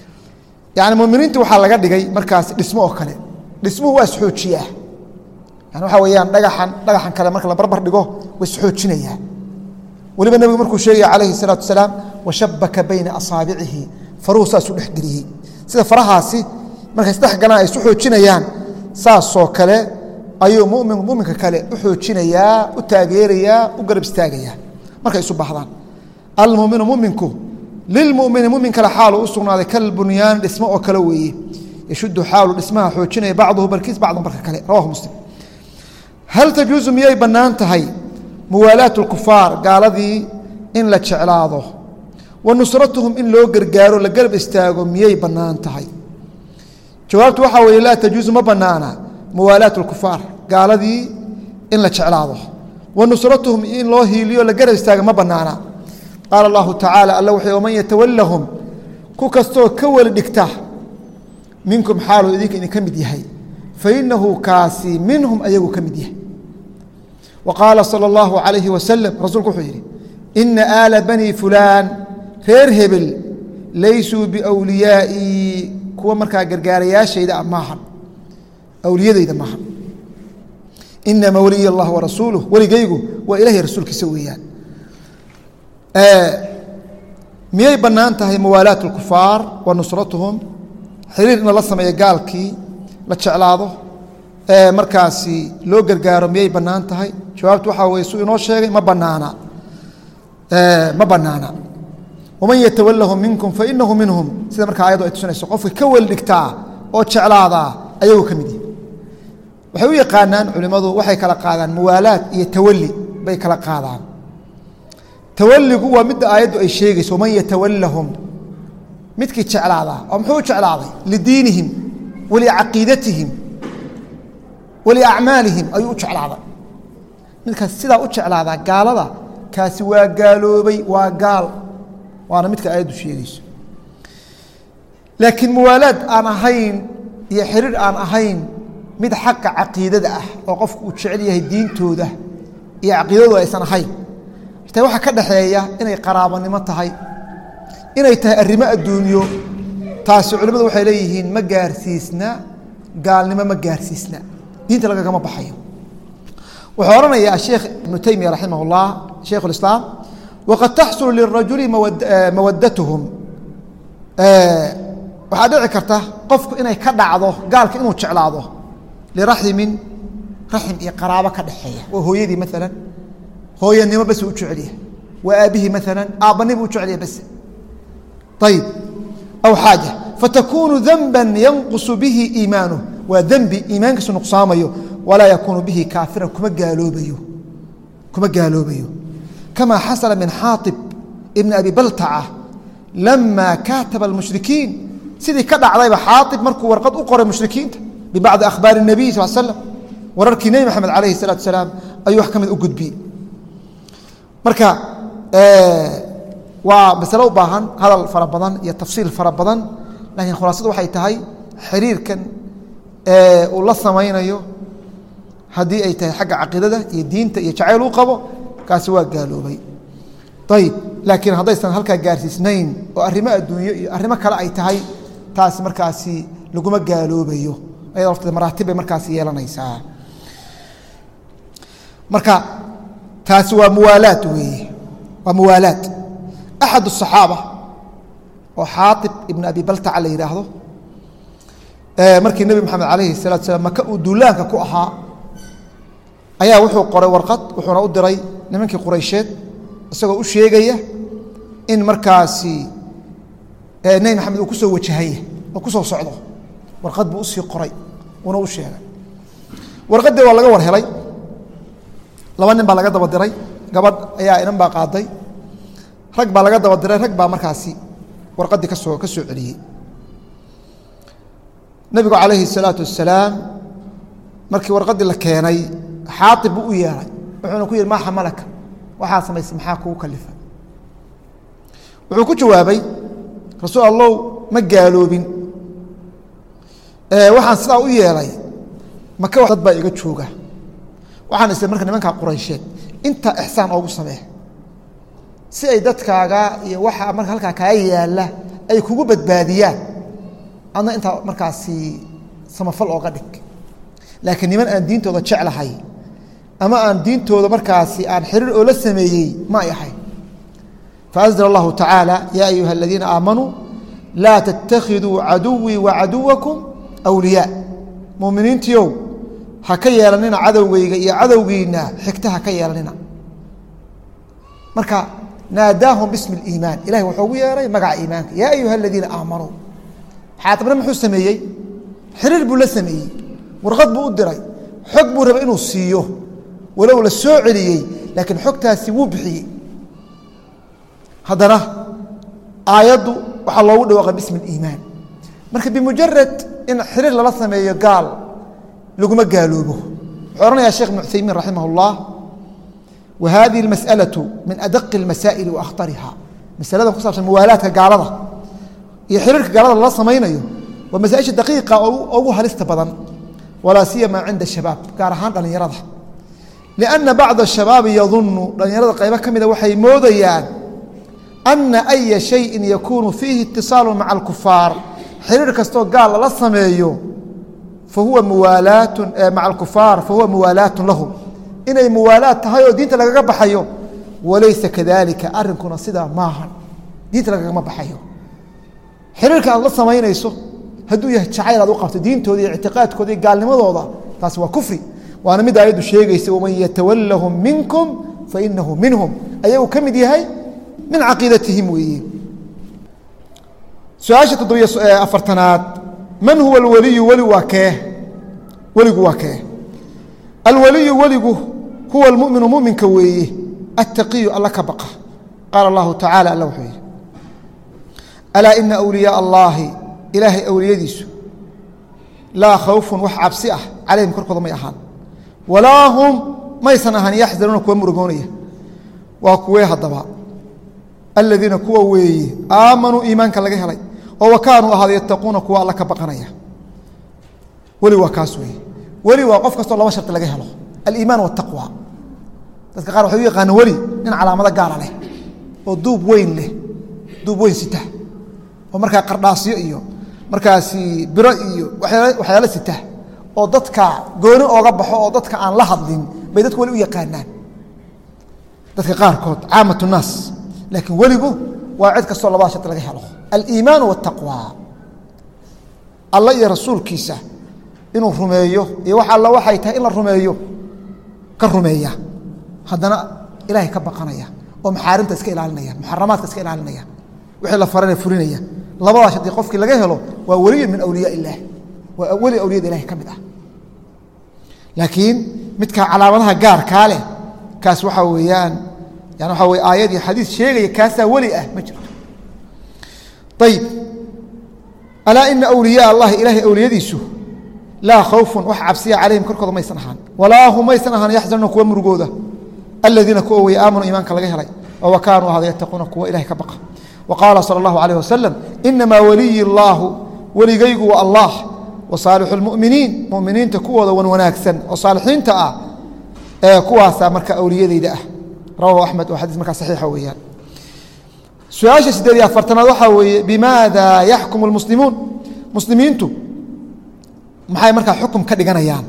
yani muminiinta waxaa laga dhigay markaas dhismo oo kale dhismuhu waa isxoojiyaa yani waxa weeyaan dhagaxan kale marka la barbar dhigo way isxoojinayaan weliba nebigu markuu sheegaya calayhi salaatu wasalaam washabaka bayna asaabicihi faruhu saasuu dhex geliyey sida farahaasi markay isdhex galaan ay isu xoojinayaan saasoo kale ayuu muminka kale u xoojinayaa u taageerayaa u garab istaagayaa markay isu baahdaan almuminu muminku lilmumini mumin kale xaalu u sugnaaday kalbunyaan dhismo oo kale weeye yashuddu xaalu dhismaha xoojinaya bacduhu barkiis bacdan barka kale rawahu muslim hal tajuusu miyay bannaan tahay muwaalaat اlkufaar gaaladii in la jeclaado wa nusratuhum in loo gargaaro la garab istaago miyay bannaan tahay jawaabtu waxaa weeye laa tajuusu ma bannaana muwaalaat اlkufaar gaaladii in la jeclaado wa nusratuhum in loo hiiliyo la garab istaago ma bannaana qaala allahu tacaala alla wuxuu waman yatawallahum ku kastoo ka weli dhigta minkum xaaluu idinka idinka mid yahay fainahu kaasi minhum ayagu ka mid yahay wa qaala salى اllahu عalayhi wasalam rasuulku wuxuu yidhi ina aala bani fulaan reer hebel laysuu biwliyaa'ii kuwa markaa gargaarayaashayda maahan awliyadayda maahan inama waliy اllah warasuuluh weligaygu waa ilahay rasuulkiisa weeyaan miyay bannaan tahay muwaalaat اlkufaar wa nusratuhum xiriir in la sameeyo gaalkii la jeclaado markaasi loo gargaaro miyay bannaan tahay jawaabtu waxaa weye suu inoo sheegay ma bannaana waman yatawallahum minkum fainahu minhum sida markaa ayaddu ay tusinayso qofka ka weli dhigtaa oo jeclaadaa ayagu ka mid yihi waxay u yaqaanaan culimmadu waxay kala qaadaan muwaalaad iyo tawali bay kala qaadaan tawaligu waa midda aayaddu ay sheegayso waman yatawallahum midkii jeclaadaa oo muxuu u jeclaaday lidiinihim walicaqiidatihim waliacmaalihim ayuu u jeclaaday midkaas sidaa u jeclaadaa gaalada kaasi waa gaaloobay waa gaal waana midka aayaddu sheegayso laakiin muwaalaad aan ahayn iyo xiriir aan ahayn mid xaqa caqiidada ah oo qofku uu jecel yahay diintooda iyo caqiidadu aysan ahayn xitaa waxaa ka dhaxeeya inay qaraabanimo tahay inay tahay arrimo adduunyo taasi culimmadu waxay leeyihiin ma gaarsiisna gaalnimo ma gaarsiisna diinta lagagama baxayo wuxuu odhanayaa sheekh ibnu taymiya raximah اllah shaykhu اlislaam waqad taxsulu lirajuli mawadatuhum waxaa dhici karta qofku inay ka dhacdo gaalka inuu jeclaado liraximin raxim iyo qaraabo ka dhexeeya waa hooyadii maalan hooyanimo bas u jecelyahay waa aabihii maalan aabbanimo u jecelyahay bas ayib aw xaaja fatakunu danba yanqusu bihi iimaanuh waa dembi iimaankiisu nuqsaamayo walaa yakuunu bihi kaafiran kuma gaaloobayo kamaa xasala min xaaib ibni abi baltaca lama kaataba almushrikiin sidii ka dhacdayba xaaib markuu warqad u qoray mushrikiinta bibacdi akhbaari الnabiy sal slam wararkii nebi maxamed calayhi الsalaatu wasalaam ayuu wax ka mid u gudbiyey marka waa masalo u baahan hadal fara badan iyo tafsiil fara badan laakiin khulaasadu waxay tahay xiriirkan uu la samaynayo haddii ay tahay xagga caqiidada iyo diinta iyo jacayl uu qabo kaasi waa gaaloobay ayib laakiin haddaysan halkaa gaarsiisnayn oo arrimo adduunyo iyo arrimo kale ay tahay taasi markaasi laguma gaaloobayo ayada lafteeda maraatib bay markaasi yeelanaysaa marka taasi waa muwaalaad weeye waa muwaalaad axad الصaxaaba oo xaaib ibn abi baltaca la yidhaahdo markii nebi moxamed calayhi الsalatu slam maka uu duulaanka ku ahaa ayaa wuxuu qoray warqad wuxuuna u diray nimankii quraysheed isagoo u sheegaya in markaasi nebi maxamed uu ku soo wajahaya oo ku soo socdo warqad buu usii qoray uuna u sheegay warqaddii waa laga war helay laba nin baa laga daba diray gabadh ayaa inan baa qaaday rag baa laga daba diray rag baa markaasi warqaddii ka soo celiyey nebigu calayhi الsalaatu wasalaam markii warqaddii la keenay xaaib buu u yeeray wuxuuna ku yidhi maa xamalaka waxaa samaysay maxaa kugu kalifa wuxuu ku jawaabay rasuul allow ma gaaloobin waxaan sidaa u yeelay maka dad baa iga jooga waxaan isla marka nimankaa quraysheed intaa ixsaan oogu samee si ay dadkaaga iyo waxa marka halkaa kaa yaalla ay kugu badbaadiyaan adna intaa markaasi samafal ooga dhig laakiin niman aan diintooda jeclahay ama aan diintooda markaasi aan xiriir oo la sameeyey ma ay ahayn faanzala allahu tacaala yaa ayuha aladiina aamanuu laa tattakhiduu caduwii wa caduwakum awliyaa muuminiintiiow ha ka yeelanina cadowgayga iyo cadowgiina xigta ha ka yeelanina marka naadaahum bismi اliimaan ilahay wuxuu ugu yeeray magaca iimaanka yaa ayuha aladiina aamanuu xaatibna muxuu sameeyey xiriir buu la sameeyey warqad buu u diray xog buu rabay inuu siiyo walow la soo celiyey laakiin xogtaasi wuu bixiyey haddana aayaddu waxaa loogu dhawaaqay bismi اliimaan marka bimujarad in xiriir lala sameeyo gaal laguma gaaloobo wuxuu ohanayaa sheekh ibn cuthaymiin raximah اllah wa hadihi اlmasأalaةu min adaqi اlmasaa'ili wa akhtariha masaladan ku saabsan muwaalaadka gaalada iyo xiriirka gaalada lala samaynayo waa masaaisha daqiiqa oo ugu halista badan walaa siyama cinda shabaab gaar ahaan dhallinyarada lianna bacda ashabaabi yadunnu dhallinyarada qaybo ka mida waxay moodayaan ana aya shayin yakuunu fiihi itisaalu maca alkufaar xiriir kastoo gaal lala sameeyo fahuwa muwaalaatun maca alkufaar fahuwa muwaalaatun lahum inay muwaalaad tahay oo diinta lagaga baxayo walaysa kadalika arrinkuna sidaa maahan diinta lagagama baxayo xiriirka aad la samaynayso hadduu yahay jacayl aad u qabto diintooda iyo ictiqaadkooda iyo gaalnimadooda taasi waa kufri waana mid aayaddu sheegaysa waman yatawallahum minkum fainahu minhum ayagu ka mid yahay min caqiidatihim weeye su-aasha 74aad man huwa alwaliyu weli waa kee weligu waa kee alwaliyu weligu huwa almuminu muminka weeye attaqiyu alla ka baqa qaala allahu tacaala alla wuxuu yidhi alaa ina wliyaaa allaahi ilaahay awliyadiisu laa khawfun wax cabsi ah calayhim korkooda may ahaan walaa hum maysan ahaan yaxzanuuna kuwa murugoonaya waa kuwee haddaba aladiina kuwa weeye aamanuu iimaanka laga helay oo wa kaanuu ahaada yattaquuna kuwa alla ka baqanaya weli waa kaas weeye weli waa qof kastoo laba sharti laga helo aliimaan waataqwa dadka qaar waxay u yaqaanaan weli nin calaamado gaara leh oo duub weyn leh duub weyn sita oo markaa qardhaasyo iyo markaasi biro iyo waxyaalo sita oo dadka gooni ooga baxo oo dadka aan la hadlin bay dadku weli u yaqaanaan dadka qaarkood caamatu naas laakiin weligu waa cid kastoo labada sharti laga helo aliimaan waataqwa alla iyo rasuulkiisa inuu rumeeyo iyo wax alla waxay tahay in la rumeeyo ka rumeeya haddana ilaahay ka baqanaya oo maxaarimta iska ilaalinaya muxaramaadka iska ilaalinaya wixii la farana fulinaya labadaas haddii qofkii laga helo waa weliyun min awliyaa illaah waa weli awliyada ilahay ka mid ah laakiin midkaa calaamadaha gaarkaa leh kaas waxaa weeyaan yani waxaa weye aayad iyo xadiis sheegaya kaasaa weli ah ma jirto ayib alaa ina awliyaa allahi ilaahay awliyadiisu laa khawfun wax cabsiya calayhim korkooda maysan ahaan walaa hum maysan ahaan yaxzanuuna kuwa murugooda aladiina kuwa weye aamanuu iimaanka laga helay oo wa kaanuu ahaada yattaquuna kuwa ilahay ka baqa wa qaala sala allahu alayh wasalam inamaa waliyi allaahu weligaygu waa allah wa saalixu lmuminiin muminiinta kuwooda wan wanaagsan oo saalixiinta ah ee kuwaasaa marka awliyadayda ah rawahu axmed waa xadiis markaa saxiixa weeyaan su-aasha 8aad waxaa weeye bimaada yaxkumu lmuslimuun muslimiintu maxay markaa xukum ka dhiganayaan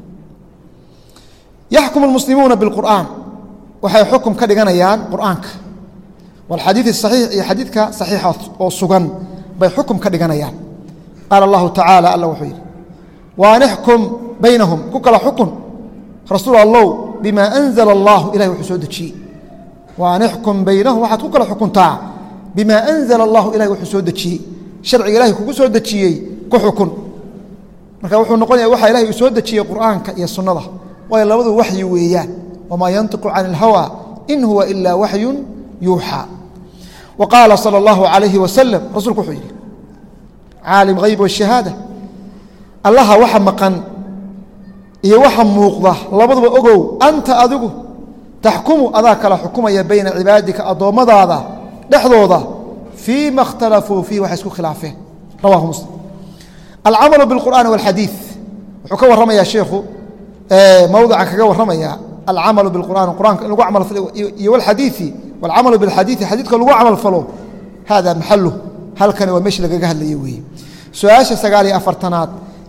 yaxkumu lmuslimuuna biاlqur'aan waxay xukum ka dhiganayaan qur'aanka walxadiid saxiix iyo xadiidka saxiixa oo sugan bay xukum ka dhiganayaan qaala allahu tacaala alla wuxuu yidhi waan ixkum baynahum ku kala xukun rasuul allow bimaa anzala allahu ilahay wuxuu soo dejiyey waan ixkum baynahum waxaad ku kala xukuntaa bimaa anzala allahu ilahay wuxuu soo dejiyey sharciga ilahay kugu soo dejiyey ku xukun marka wuxuu noqonaya waxaa ilahay uu soo dejiyey qur'aanka iyo sunnada waayo labadu waxyi weeyaan wamaa yantiqu can اlhawa in huwa ila waxyun yuuxaa wa qaala salى اllahu عalayhi wasalam rasuulku wuxuu yidhi caalim hayb washahaada allaha waxa maqan iyo waxa muuqda labaduba ogow anta adigu taxkumu adaa kala xukumaya bayna cibaadika addoommadaada dhexdooda fii ma اkhtalafuu fiih waxay isku khilaafeen rawahu muslim alcamalu biاlqur'aani wاlxadiid wuxuu ka warramayaa sheikhu mawdican kaga warramaya alcamalu biاlqur'aan qur'anka in lagu camal falo iyo wاlxadiidi wاlcamalu biاlxadiidi xadiidka lagu camal falo hada maxaluh halkani waa meesha lagaga hadlaya weeye su-aasha 49aad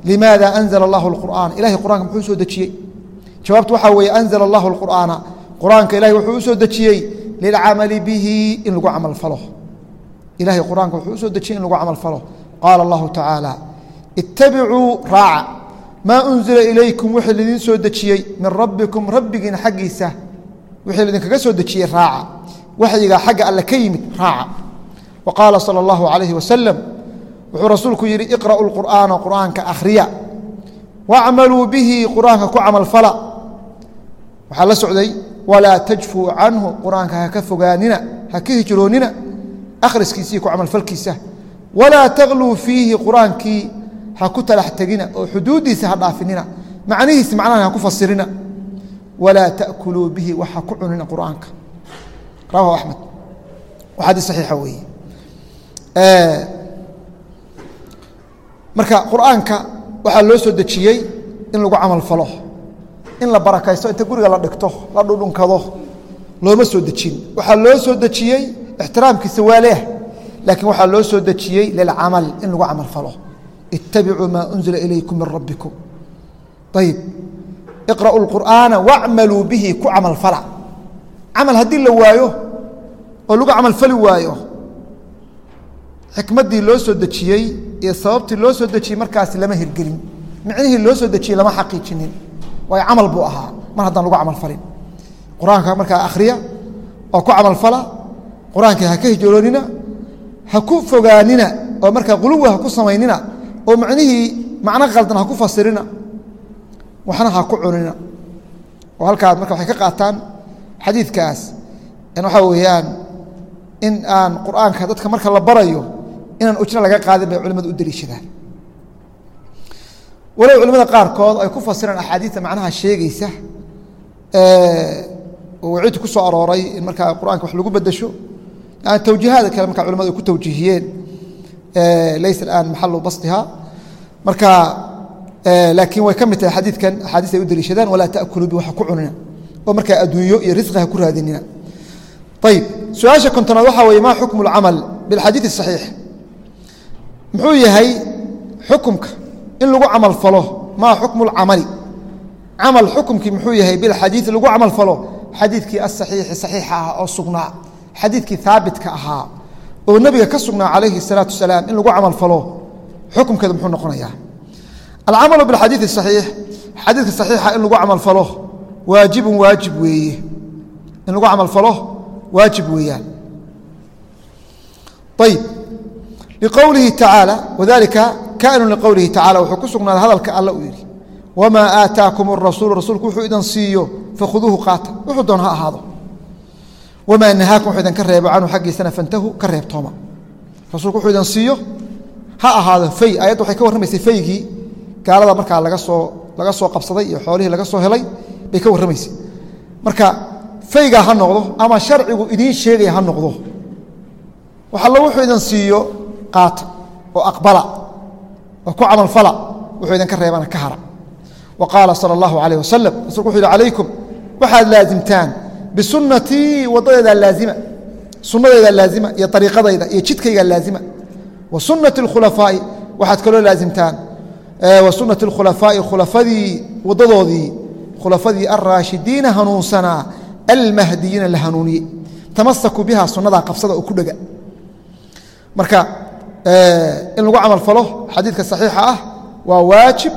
limaada anzala allahu alqur'aan ilahay qur'anka muxuu usoo dejiyey jawaabtu waxaa weeye anzala allahu alqur'aana qur'aanka ilahay wuxuu usoo dejiyey lilcamali bihi in lagu camal falo ilahay qur'aanka wuxuu usoo dejiyey in lagu camal falo qaala allahu tacaala ittabicuu raaca maa unzila ilaykum wixii laidin soo dejiyey min rabbikum rabbigiina xaggiisa wixii laidinkaga soo dejiyey raaca waxyigaa xagga alle ka yimid raaca wa qaala sala allahu calayhi wasalam wuxuu rasuulku yidhi iqra'u lqur'aana qur'aanka akhriya wacmaluu bihi qur'aanka ku camalfala waxaa la socday walaa tajfuu canhu qur'aanka ha ka fogaanina ha ka hijroonina akhriskiisa iyo ku camalfalkiisa walaa tagluu fiihi qur'aankii ha ku talax tegina oo xuduuddiisa ha dhaafinina macnihiisa macnahan ha ku fasirina walaa ta'kuluu bihi wax ha ku cunina qur'aanka rawahu axmed waa xadiis saxiixa weeye marka qur'aanka waxaa loo soo dejiyey in lagu camal falo in la barakaysto inta guriga la dhigto la dhudhunkado looma soo dejin waxaa loo soo dejiyey ixtiraamkiisa waa leeh laakiin waxaa loo soo dejiyey lilcamal in lagu camal falo ittabicuu maa unzila ilaykum min rabbikum ayib iqra'u lqur'aana wacmaluu bihi ku camal fala camal haddii la waayo oo lagu camal fali waayo xikmaddii loo soo dejiyey iyo sababtii loo soo dejiyey markaasi lama hirgelin micnihii loo soo dejiyey lama xaqiijinin waayo camal buu ahaa mar haddaan lagu camal falin qur-aanka markaa akhriya oo ku camal fala qur-aankii ha ka hijroonina ha ku fogaanina oo markaa quluwi ha ku samaynina oo macnihii macno qaldan ha ku fasirina waxna ha ku cunina oo halkaas marka waxay ka qaataan xadiidkaas in waxaa weeyaan in aan qur'aanka dadka marka la barayo inaan ujro laga qaadin bay culimadu u daliishadaan walow culimada qaarkood ay ku fasiraan axaadiista macnaha sheegaysa oo waciidku ku soo arooray in markaa qur'anka wax lagu bedesho yani tawjiihaada kale markaa culimadu ay ku tawjiihiyeen laysa alaan maxalu bastiha marka laakiin way ka mid tahay xadiidkan axaadiis ay u daliishadaan walaa ta'kuluu bi waxa ku cunina oo markaa adduunyo iyo risqi ha ku raadinina ayib su-aasha kontonaad waxaa weeye maa xukmu اlcamal biاlxadiiث الصaxiix muxuu yahay xukumka in lagu camal falo maa xukmu اlcamali camal xukumkii muxuu yahay bilxadiiث lagu camal falo xadiidkii asaxiixi saxiixa ah oo sugnaa xadiidkii haabitka ahaa oo nebiga ka sugnaa calayhi الsalaaةu wasalaam in lagu camal falo xukumkeedu muxuu noqonayaa alcamalu biاlxadiiث الصaxiix xadiidka saxiixa in lagu camal falo waajibun waajib weeye in lagu camal falo waajib weeyaan ayb liqowlihi tacaalى wadalika kainu liqowlihi tacala wuxuu ku sugnaaday hadalka alla uu yidhi wamaa aataakum الrasuulu rasuulku wuxuu idin siiyo fakhuduuhu qaata wuxuu doon ha ahaado wamaa nahaakum wuxuu idinka reebo canhu xaggiisana fantahu ka reebtooma rasuulku wuxuu idin siiyo ha ahaado fay ayadda waxay ka warramaysay faygii gaalada markaa laga soo qabsaday iyo xoolihii laga soo helay bay ka warramaysay marka faygaa ha noqdo ama sharcigu idiin sheegaya ha noqdo wax allo wuxuu idin siiyo qaata oo aqbala oo ku camalfala wuxuu idinka reebana ka hara wa qaala sala allahu calayh wasalam rasulku wuxuu yihi calaykum waxaad laasimtaan bisunnatii waddadeedaa laazima sunnadeedaa laazima iyo ariiqadayda iyo jidkaygaa laazima wa sunnati اlkhulafaa'i waxaad kaloo laasimtaan wa sunnati اlkhulafaa'i khulafadii waddadoodii khulafadii alraashidiina hanuunsanaa almahdiyiina la hanuuniyey tamasakuu biha sunnadaa qabsada oo ku dhega marka in lagu camal falo xadiidka saxiixa ah waa waajib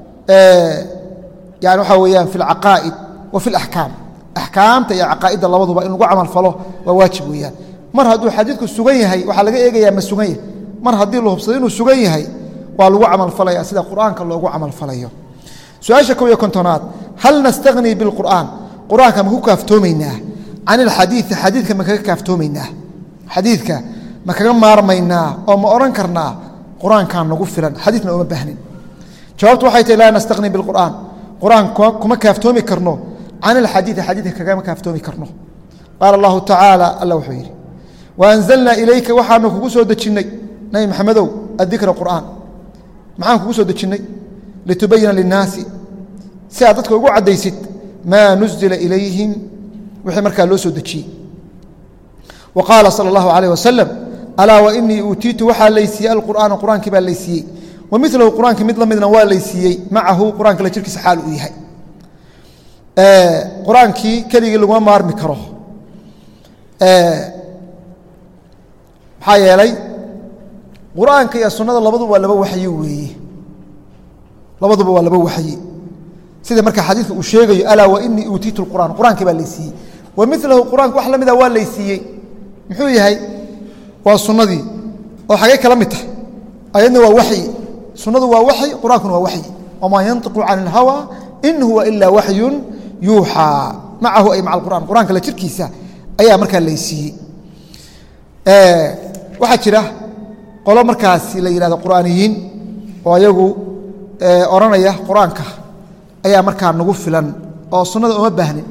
yani waxaa weeyaan fi اlcaqaa'id wa fi اlaxkaam axkaamta iyo caqaa'idda labaduba in lagu camal falo waa waajib weeyaan mar hadduu xadiidku sugan yahay waxaa laga eegayaa ma sugan yahay mar haddii la hubsado inuu sugan yahay waa lagu camal falaya sida qur'aanka loogu camal falayo su-aasha kow iyo kontonaad hal nastagnii biاlqur'aan qur'aanka ma ku kaaftoomaynaa can ilxadiidi xadiidka ma kaga kaaftoomaynaa xadiidka ma kaga maarmaynaa oo ma odhan karnaa qur-aankaan nagu filan xadiidna uma baahnin jawaabtu waxay tahi laa nastaqni biاlqur'aan qur'aan kuma kaaftoomi karno can ilxadiidi xadiidka kagama kaaftoomi karno qaala allahu tacaala alla wuxuu yidhi waanzalnaa ilayka waxaanu kugu soo dejinnay nabi maxamedow addikra qur'aan maxaan kugu soo dejinnay litubayina linnaasi si aad dadka ugu caddaysid maa nuzila ilayhim wixii markaa loo soo dejiyey wa qaala sala allahu calayh wasalam alaa wainii uutiitu waxaa laysiiyey alqur'aana qur'aankii baa laysiiyey ومثله قرآن كمثل مدنا والليسيي معه قرآن كلا شركي سحال وياهي قرآن كي كلي لو ما مار مكره حيا لي قرآن كي السنة لبضوا ولا بوحي ويه لبضوا ولا بوحي سيدا مركا حديث وشيغ ألا وإني أوتيت القرآن قرآن كبا ليسيي ومثله قرآن وحلا مذا والليسيي محوي هاي والسنة دي وحاجة كلامته أيضا هو وحي سنة هو وحي قرآن هو وحي وما ينطق عن الهوى إن هو إلا وحي يوحى معه أي مع القرآن قرآن كلا تركيسة أي مركا ليسي واحد كده قالوا مركز إلى القرآنيين ويجوا أرانية قرآنك أي مركا نقفلا أو سنة أو مبهني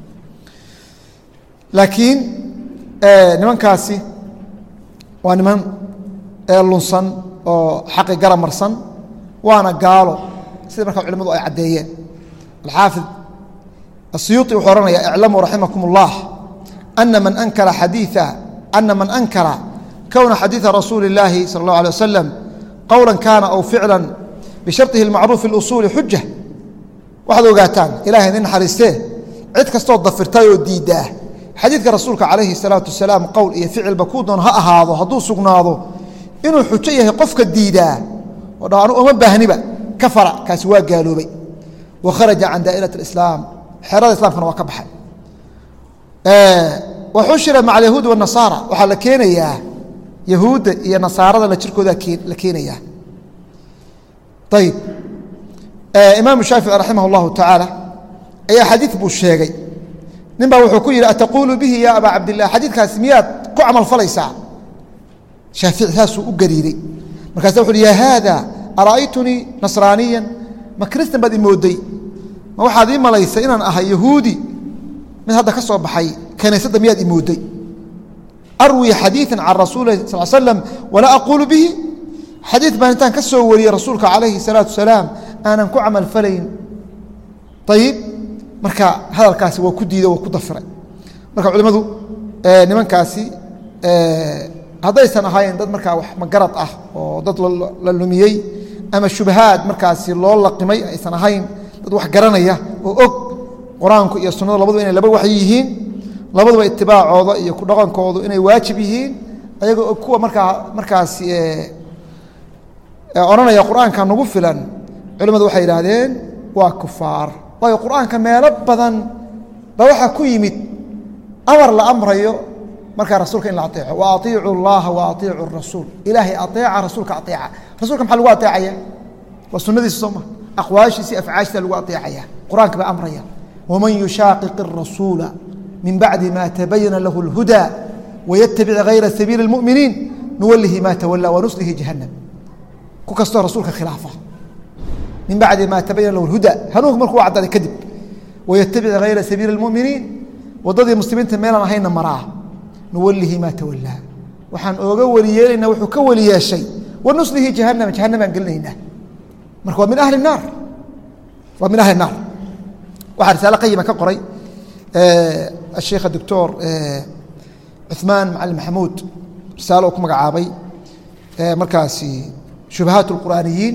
لكن نمان كاسي ونمان لنصن oo xaqi garan marsan waana gaalo sida marka culimadu ay cadeeyeen al-hafiz as-suyuti wuxuu oranaya i'lamu rahimakumullah anna man ankara kawna hadith rasulillah sallallahu alayhi wasallam qawlan kana aw fi'lan bi shartihi al-ma'ruf al-usul hujja waxaad ogaataan ilaahay in xariiste cid kasto dafirtay oo diidaa hadithka rasuulka alayhi salatu wasalaam qawl iyo ficil bakuudon ha ahaado haduu sugnaado inuu xujo yahay qofka diidaa oo dhaanu uma baahniba kafara kaasi waa gaaloobay wa kharaja an daa'irati al-islam xirada islaamkana waa ka baxay wa xushira ma'a al-yahud wa an-nasara waxa la keenayaa yahuuda iyo nasaarada la jirkooda la keenayaa tayib imam shafi'i rahimahullah ta'ala ayaa hadith buu sheegay ninba wuxuu ku yiri ataqulu bihi ya aba abdullah hadithkaas miyaad ku amal falaysaa شافعي ثاسو أقريري مركز يقول يا هذا أرأيتني نصرانيا ما كريستن بدي مودي ما واحد ما ليس إن أنا يهودي من هذا كسر بحي كان يسد مياد مودي أروي حديثا عن رسول الله صلى الله عليه وسلم ولا أقول به حديث ما أنت كسر ولي رسولك عليه الصلاة والسلام أنا نكو عمل فلين طيب مركا هذا الكاسي وكدي وكدفر مركا علماء نمان كاسي haddaysan ahayn dad markaa wax magarad ah oo dad la lumiyey ama shubahaad markaasi loo laqimay aysan ahayn dad wax garanaya oo og quraanku iyo sunnada labadu inay laba wax yihiin labaduba ittibaacooda iyo ku dhaqankoodu inay waajib yihiin ayaga kuwa markaasi oranaya quraanka nagu filan culimadu waxay yiraahdeen waa kufaar waayo quraanka meelo badan ba waxa ku yimid amar la amrayo marka rasuulka in la ateeco wa atiicu Allah wa atiicu ar-rasul ilaahi ateeca rasuulka ateeca rasuulka maxaa lagu ateecaya wa sunnadiisa soma aqwaashiisa afcaashta lagu ateecaya quraanka ba amraya wa man yushaqiq ar-rasula min ba'di ma tabayyana lahu al-huda wa yattabi' ghayra sabil al-mu'minin nuwallihi ma tawalla wa nuslihi jahannam ku kasto rasuulka khilaafa min ba'di ma tabayyana lahu al-huda hanuuk markuu wacdada kadib wa yattabi' ghayra sabil al-mu'minin wadadii muslimiinta meelan ahayna maraa نوله ما تولى وحن اوغا وليينا وحو كوليا شيء ونصله جهنم قلنا مركو من اهل النار ومن اهل النار وحد رساله قيمه كقري الشيخ الدكتور عثمان معلم محمود رساله كمغعابي مركاسي شبهات القرانيين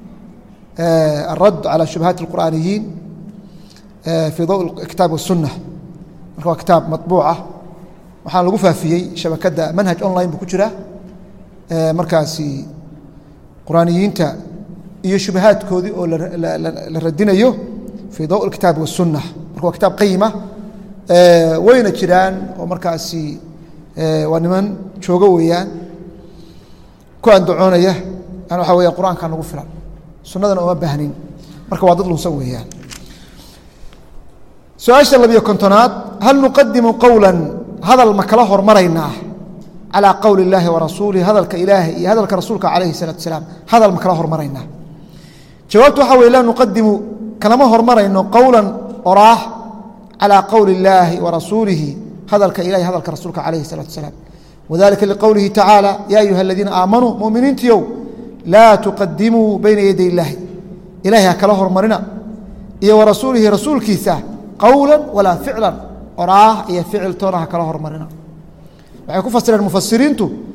الرد على شبهات القرانيين في ضوء الكتاب والسنه مركو كتاب مطبوعه waxaan lagu faafiyay shabakada manhaj online ku jira markaasi quraaniyiinta iyo shubahaadkoodii oo la radinayo fi daw al-kitab wa sunnah marka kitab qiima wayna jiraan oo markaasi waa niman jooga weeyaan ku andacoonaya ana waxa weeye quraanka nagu filan sunnadana uma baahnin marka waa dad lunsan weeyaan su'aasha labiyo kontonaad hal nuqaddimu qawlan هذا المكلا هرمرينا على قول الله ورسوله هذا الإله هذا الرسول عليه الصلاة والسلام هذا المكلا هرمرينا جوابته حول لا نقدم كلام هرمرينا قولا أراه على قول الله ورسوله هذا الإله هذا الرسول عليه الصلاة والسلام وذلك لقوله تعالى يا أيها الذين آمنوا مؤمنين تيو لا تقدموا بين يدي الله إلهي كلا هرمرنا يا ورسوله رسول كيسا قولا ولا فعلا أراه هي فعل تراه كلا هرمرنا waxay ku fasireen mufassiriintu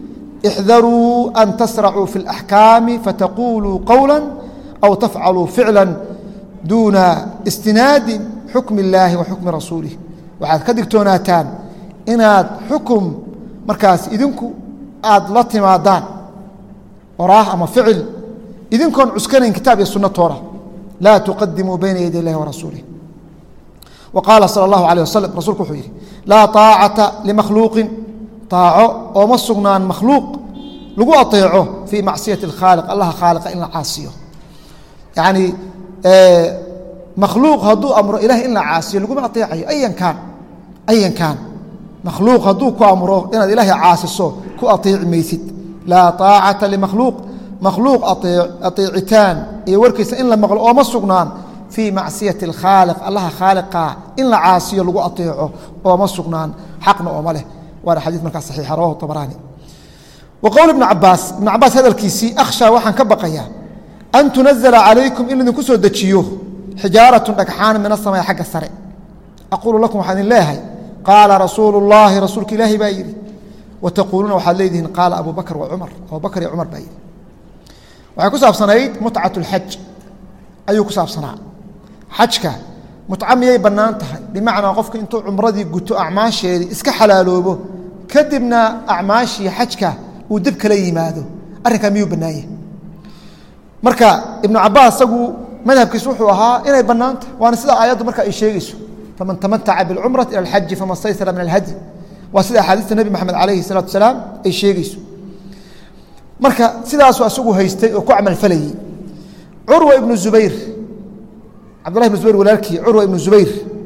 اxdaruu an tasracuu fi اlaxkaami fataquluu qowla aw tafcaluu ficla duuna istinaadi xukmi اllaahi wa xukmi rasuulih waxaad ka digtoonaataan inaad xukum markaas idinku aad la timaadaan oraah ama ficil idinkoon cuskanayn kitaab iyo sunno toona laa tuqadimuu bayna yaday اllahi warasuulih wa qaala salى اllahu alيه waslm rasuulku wuxuu yidhi laa طaacata limakhluuqin طaaco ooma sugnaan makhluuq lagu aطeeco fii macsiyati اlkhaaliq allaha khaaliqa in la caasiyo yacni makhluuq hadduu amro ilahay in la caasiyo laguma aطeecayo ayan kaan makhluuq hadduu ku amro inaad ilaahay caasiso ku aطeeci maysid laa طaacata limakhluuq makhluuq aطeecitaan iyo warkiisa in la maqlo ooma sugnaan fii macsiyati اlkhaaliq allaha khaaliqa in la caasiyo lagu aطeeco ooma sugnaan xaqna ooma leh waana xadiid markaa saxiixa rawahu طabaraani wa qowl ibn cabaas hadalkiisii akhshaa waxaan ka baqayaa an tunazla calaykum in idinku soo dejiyo xijaaratun dhagxaan min asamaa'i xagga sare aquulu lakum waxaan idin leeyahay qaala rasuulu اllaahi rasuulka ilaahi baa yidhi wataquuluuna waxaad leedihiin qaala abu bakr wa cumar abubakr iyo cumar baa yidhi waxay ku saabsanayd mutcat اlxaj ayuu ku saabsanaa xajka mutca miyay bannaan tahay bimacnaa qofku intuu cumradii guto acmaasheedii iska xalaaloobo kadibna acmaashii xajka uu dib kala yimaado arrinkaa miyuu bannaanye marka ibnu cabaas isagu madhabkiisu wuxuu ahaa inay bannaan tahay waana sida aayaddu marka ay sheegayso faman tamataca biاlcumrati ila alxaji fama staysara min alhadyi waa sida axaadiista nebi moxamed calayhi الsalaatu wasalaam ay sheegayso marka sidaasuu isagu haystay oo ku camalfalayey curwa ibnu zubayr cabdullahi ibnu zubayr walaalkii curwa ibnu zubayr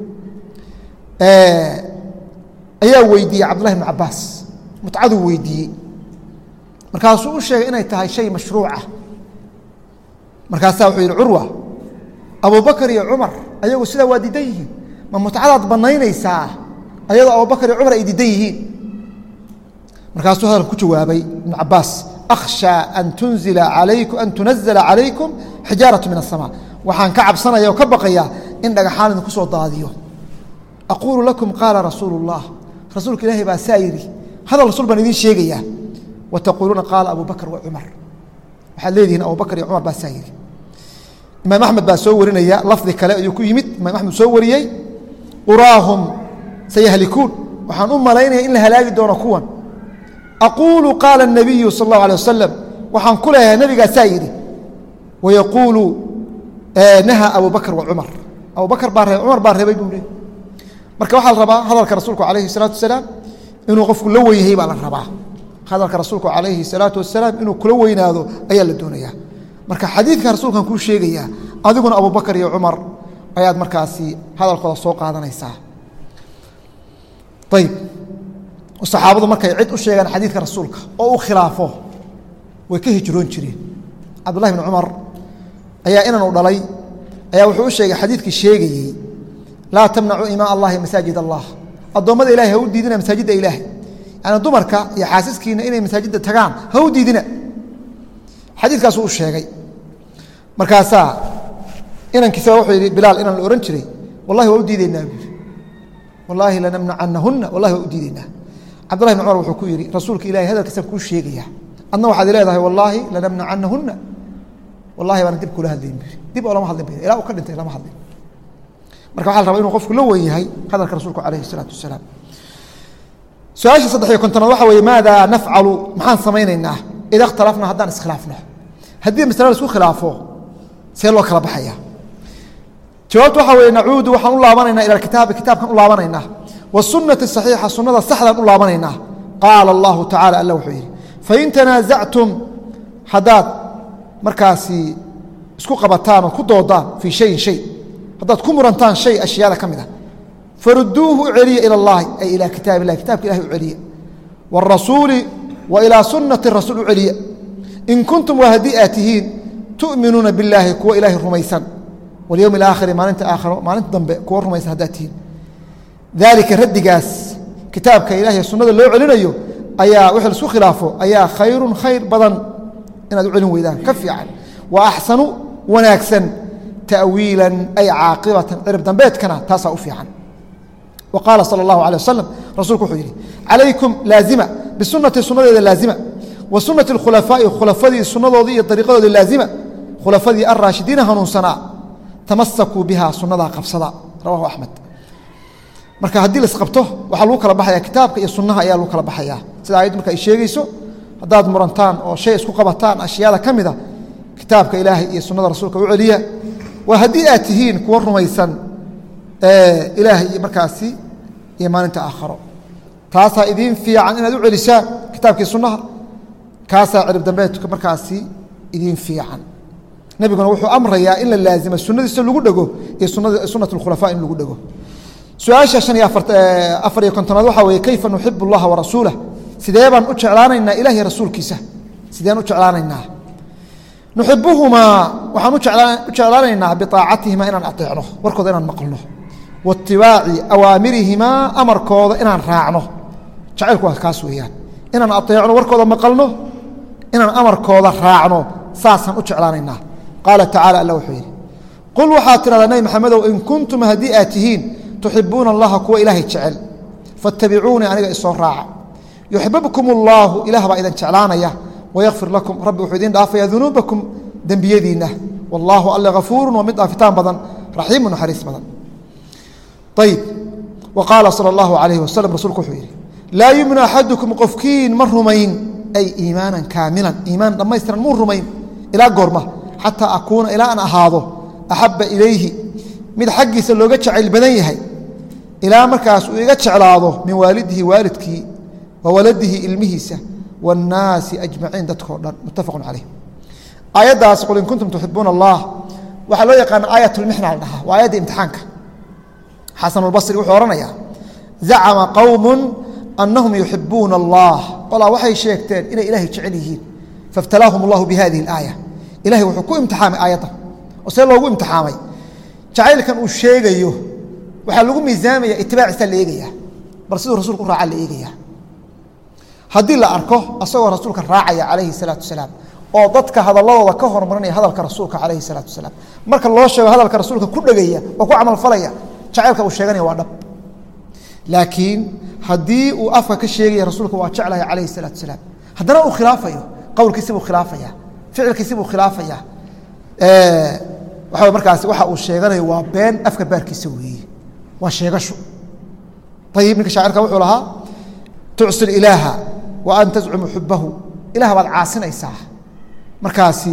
ayaa weydiiyey cabdullahi ibnu cabaas mutcaduu weydiiyey markaasuu u sheegay inay tahay shay mashruucah markaasaa wuxuu yidhi curwa abubakar iyo cumar ayagu sidaa waa diidan yihiin ma mutcadaad bannaynaysaa ayadoo abubakar iyo cumar ay diidan yihiin markaasuu hadalka ku jawaabay ibnu cabaas akhshaa an tunazla calaykum xijaaratu min aلsamaa waxaan ka cabsanaya oo ka baqayaa in dhagaxaan idinku soo daadiyo aquulu lakum qaala rasuulu اllah rasuulka ilaahay baa saa yidhi hadal rasuul baan idiin sheegayaa wataquuluuna qaala abu bakr wa cumar waxaad leedihiin abubakr iyo cumar baa saa yidhi imaam axmed baa soo warinaya lafdi kale ayuu ku yimid imaam axmed soo wariyey uraahum sayahlikuun waxaan u malaynaya in la halaagi doono kuwan aquulu qaala الnabiyu sal اllahu alيه wasalam waxaan ku leeyahay nabigaa saa yidhi wayaquulu nahaa abu bakr wa cumar abubakr baa reebay cumar baa reebay buu leey marka waxaa la rabaa hadalka rasuulku calayhi الsalaatu wasalaam inuu qofku la wen yahay baa la rabaa hadalka rasuulku calayhi الsalaatu wasalaam inuu kula weynaado ayaa la doonayaa marka xadiidkan rasuulkan kuu sheegayaa adiguna abubakr iyo cumar ayaad markaasi hadalkooda soo qaadanaysaa ayb saxaabadu markay cid u sheegaan xadiidka rasuulka oo u khilaafo way ka hijroon jireen cabdullahi bn cumar ayaa inan u dhalay ayaa wuxuu u sheegay xadiidkii sheegayey laa tamnacuu imaa allahi masaajid allah addoommada ilahay ha u diidina masaajidda ilaahay yani dumarka iyo xaasiskiina inay masaajidda tagaan ha u diidina xadiidkaasuu u sheegay markaasaa inankiisa wuxuu yidhi bilaal inan la ohan jiray wallahi waa u diideynaa buu yidhi wallaahi lanamnacannahunna wallahi waa u diideynaa cabdullahi bn cumar wuxuu ku yidhi rasuulka ilahay hadalkiisaan kuu sheegayaa adna waxaad leedahay wallaahi lanamnacannahunna wallahi baana dib kula hadlayn buu dib oo lama hadlin ilaa uu ka dhintay lama hadlin marka waxa la rabaa inuu qofku la weyn yahay hadalka rasuulku calayhi الsalaatu wasalaam su-aasha 3 waxa weeye maada nafcalu maxaan samaynaynaa ida اkhtalafna haddaan iskhilaafno haddii masale isku khilaafo see loo kala baxaya jawaabtu waxa weeye nacuudu waxaan u laabanaynaa ila kitaabi kitaabkan u laabanaynaa wالsunaةi الصaxiixa sunada saxdaan u laabanaynaa qaala اllahu tacala alla wuxuu yidhi fain tanaasactum haddaad markaasi isku qabataan oo ku doodaan fii shayin shay haddaad ku murantaan shay ashyaada ka mid ah faruduuhu u celiya ilى اllahi ay ilaa kitaab اllahi kitabka ilahi u celiya wالrasuuli wa ilaa sunati rasuul u celiya in kuntum waa haddii aad tihiin tu'minuuna biاllaahi kuwa ilaahay rumaysan walyowmi اlaakhiri maalinta aakhiro maalinta dambe kuwa rumaysan haddaad tihiin daalika raddigaas kitaabka ilahiy sunnada loo celinayo ayaa wixii laisku khilaafo ayaa khayrun khayr badan inaad u celin weydaan ka fiican wa axsanu wanaagsan ta'wiilan ay caaqibatan cirib dambeedkana taasaa u fiican wa qaala sala allahu alay wasalam rasuulku wuxuu yidhi calaykum laazima bisunati sunnadeeda laazima wa sunnati اkhulafaa'i khulafadii sunnadoodii iyo ariiqadoodii laazima khulafadii alraashidiina hanuunsanaa tamasakuu biha sunnadaa qabsada rawahu axmed marka haddii laisqabto waxaa lagu kala baxaya kitaabka iyo sunnaha ayaa lagu kala baxaya sida ayaddu marka ay sheegayso haddaad murantaan oo shay isku qabataan ashyaada ka mida kitaabka ilaahay iyo sunnada rasuulka u celiya waa haddii aad tihiin kuwa rumaysan ilaahay iyo markaasi iyo maalinta aakharo taasaa idiin fiican inaad u celisaan kitaabkii sunnaha kaasaa cirib dambeedka markaasi idiin fiican nebiguna wuxuu amrayaa in la laazimo sunnadiisa lagu dhego iyo sunnat اkhulafaa in lagu dhego su-aasha شhan iyo afar iyo kontonaad waxaa weeye kayfa nuxibu اllaha warasuulah sidee baan u jeclaanaynaa ilah iyo rasuulkiisa sideen u jeclaanaynaa nuxibuhumaa waxaan u jeclaanaynaa biطaacatihima inaan aطeecno warkooda inaan maqlno waitibaaci awaamirihimaa amarkooda inaan raacno jacaylku waa kaas weeyaan inaan aطeecno warkooda maqalno inaan amarkooda raacno saasaan u jeclaanaynaa qaala tacala alla wuxuu yidhi qul waxaad tidhahdaa nebi maxamedow in kuntum haddii aad tihiin tuxibuuna allaha kuwa ilaahay jecel faاtabicuunii aniga isoo raaca yuxbibkum اllaahu ilaah baa idin jeclaanaya wayakfir lakum rabbi wuxuu idin dhaafaya dunuubakum dembiyadiinna wallaahu alle hafuuru waa mid dhaafitaan badan raxiimu naxariis badan ayib wa qaala salى اllahu alayh wasalam rasuulku wuxuu yidhi laa yuminu axadukum qofkiin ma rumayn ay iimaanan kaamilan iimaan dhammaystiran muu rumayn ilaa goorma xataa akuuna ilaa aan ahaado axabba ilayhi mid xaggiisa looga jacayl badan yahay ilaa markaas uu iga jeclaado min waalidihi waalidkii wa waladihi ilmihiisa waannaasi ajmaciin dadkao dhan muttafaqun calayh aayaddaas qul in kuntum tuxibuuna allah waxaa loo yaqaana aayat lmixna la dhahaa waa aayadda imtixaanka xasanulbasri wuxuu odhanayaa zacama qowmun anahum yuxibuuna allah qolaa waxay sheegteen inay ilaahay jecel yihiin faاbtalaahum اllahu bihadihi اlaaya ilahay wuxuu ku imtixaamay aayaddan oo see loogu imtixaamay jacaylkan uu sheegayo waxaa lagu miisaamaya itibaaciisaa la eegaya bal siduu rasuulku u raaca la eegaya haddii la arko asagoo rasuulka raacaya calayhi الsalaatu wasalaam oo dadka hadalladooda ka hormarinaya hadalka rasuulka calayhi الsalaatu wasalaam marka loo sheego hadalka rasuulka ku dhegaya oo ku camalfalaya jacaylka uu sheeganaya waa dhab laakiin haddii uu afka ka sheegaya rasuulka waa jeclaya calayhi الsalaatu wasalaam haddana uu khilaafayo qowlkiisi buu khilaafaya ficilkiisi buu khilaafaya waa markaas waxa uu sheeganayo waa been afka baarkiisa weeye waa sheegasho ayib ninka shaacirka wuxuu lahaa tucsil ilaaha wa an tascumu xubahu ilaah baad caasinaysaa markaasi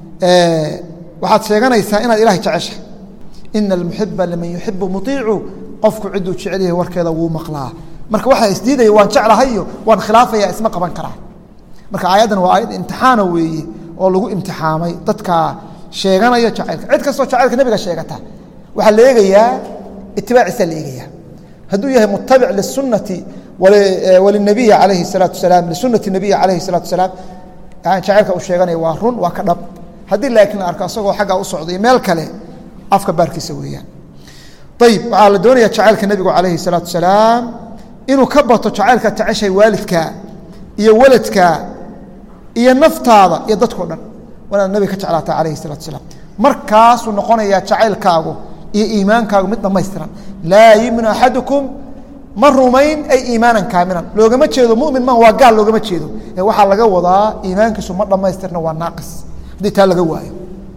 waxaad sheeganaysaa inaad ilahay jecesha ina almuxiba liman yuxibu muiicu qofku ciduu jecel yahay warkeeda wuu maqlaa marka waxaa isdiidaya waan jeclahayo waan khilaafaya isma qaban karaa marka aayaddan waa aayad imtixaana weeye oo lagu imtixaamay dadka sheeganaya jacaylka cid kastoo jacaylka nebiga sheegata waxaa la eegayaa itibaaciisaa la eegayaa hadduu yahay mutabic lisunati walinabiyi calayhi الsalaatu wasalaam lisunati nabiyi calayhi الsalaatu wasalaam jacaylka uu sheeganaya waa run waa ka dhab haddii laakiin la arko asagoo xaggaa u socday meel kale afka baarkiisa weeyaan ayib waxaa la doonaya jacaylka nebigu calayhi الsalaatu wasalaam inuu ka bato jacaylka jeceshay waalidka iyo waladka iyo naftaada iyo dadkao dhan wanaad nabiga ka jeclaata calayhi الsalaatu wasalaam markaasuu noqonayaa jacaylkaagu iyo iimaankaagu mid dhammaystiran laa yuminu axadukum ma rumayn ay iimaanan kaamilan loogama jeedo mumin ma waa gaal loogama jeedo ee waxaa laga wadaa iimaankiisu ma dhammaystirna waa naaqis haddii taa laga waayo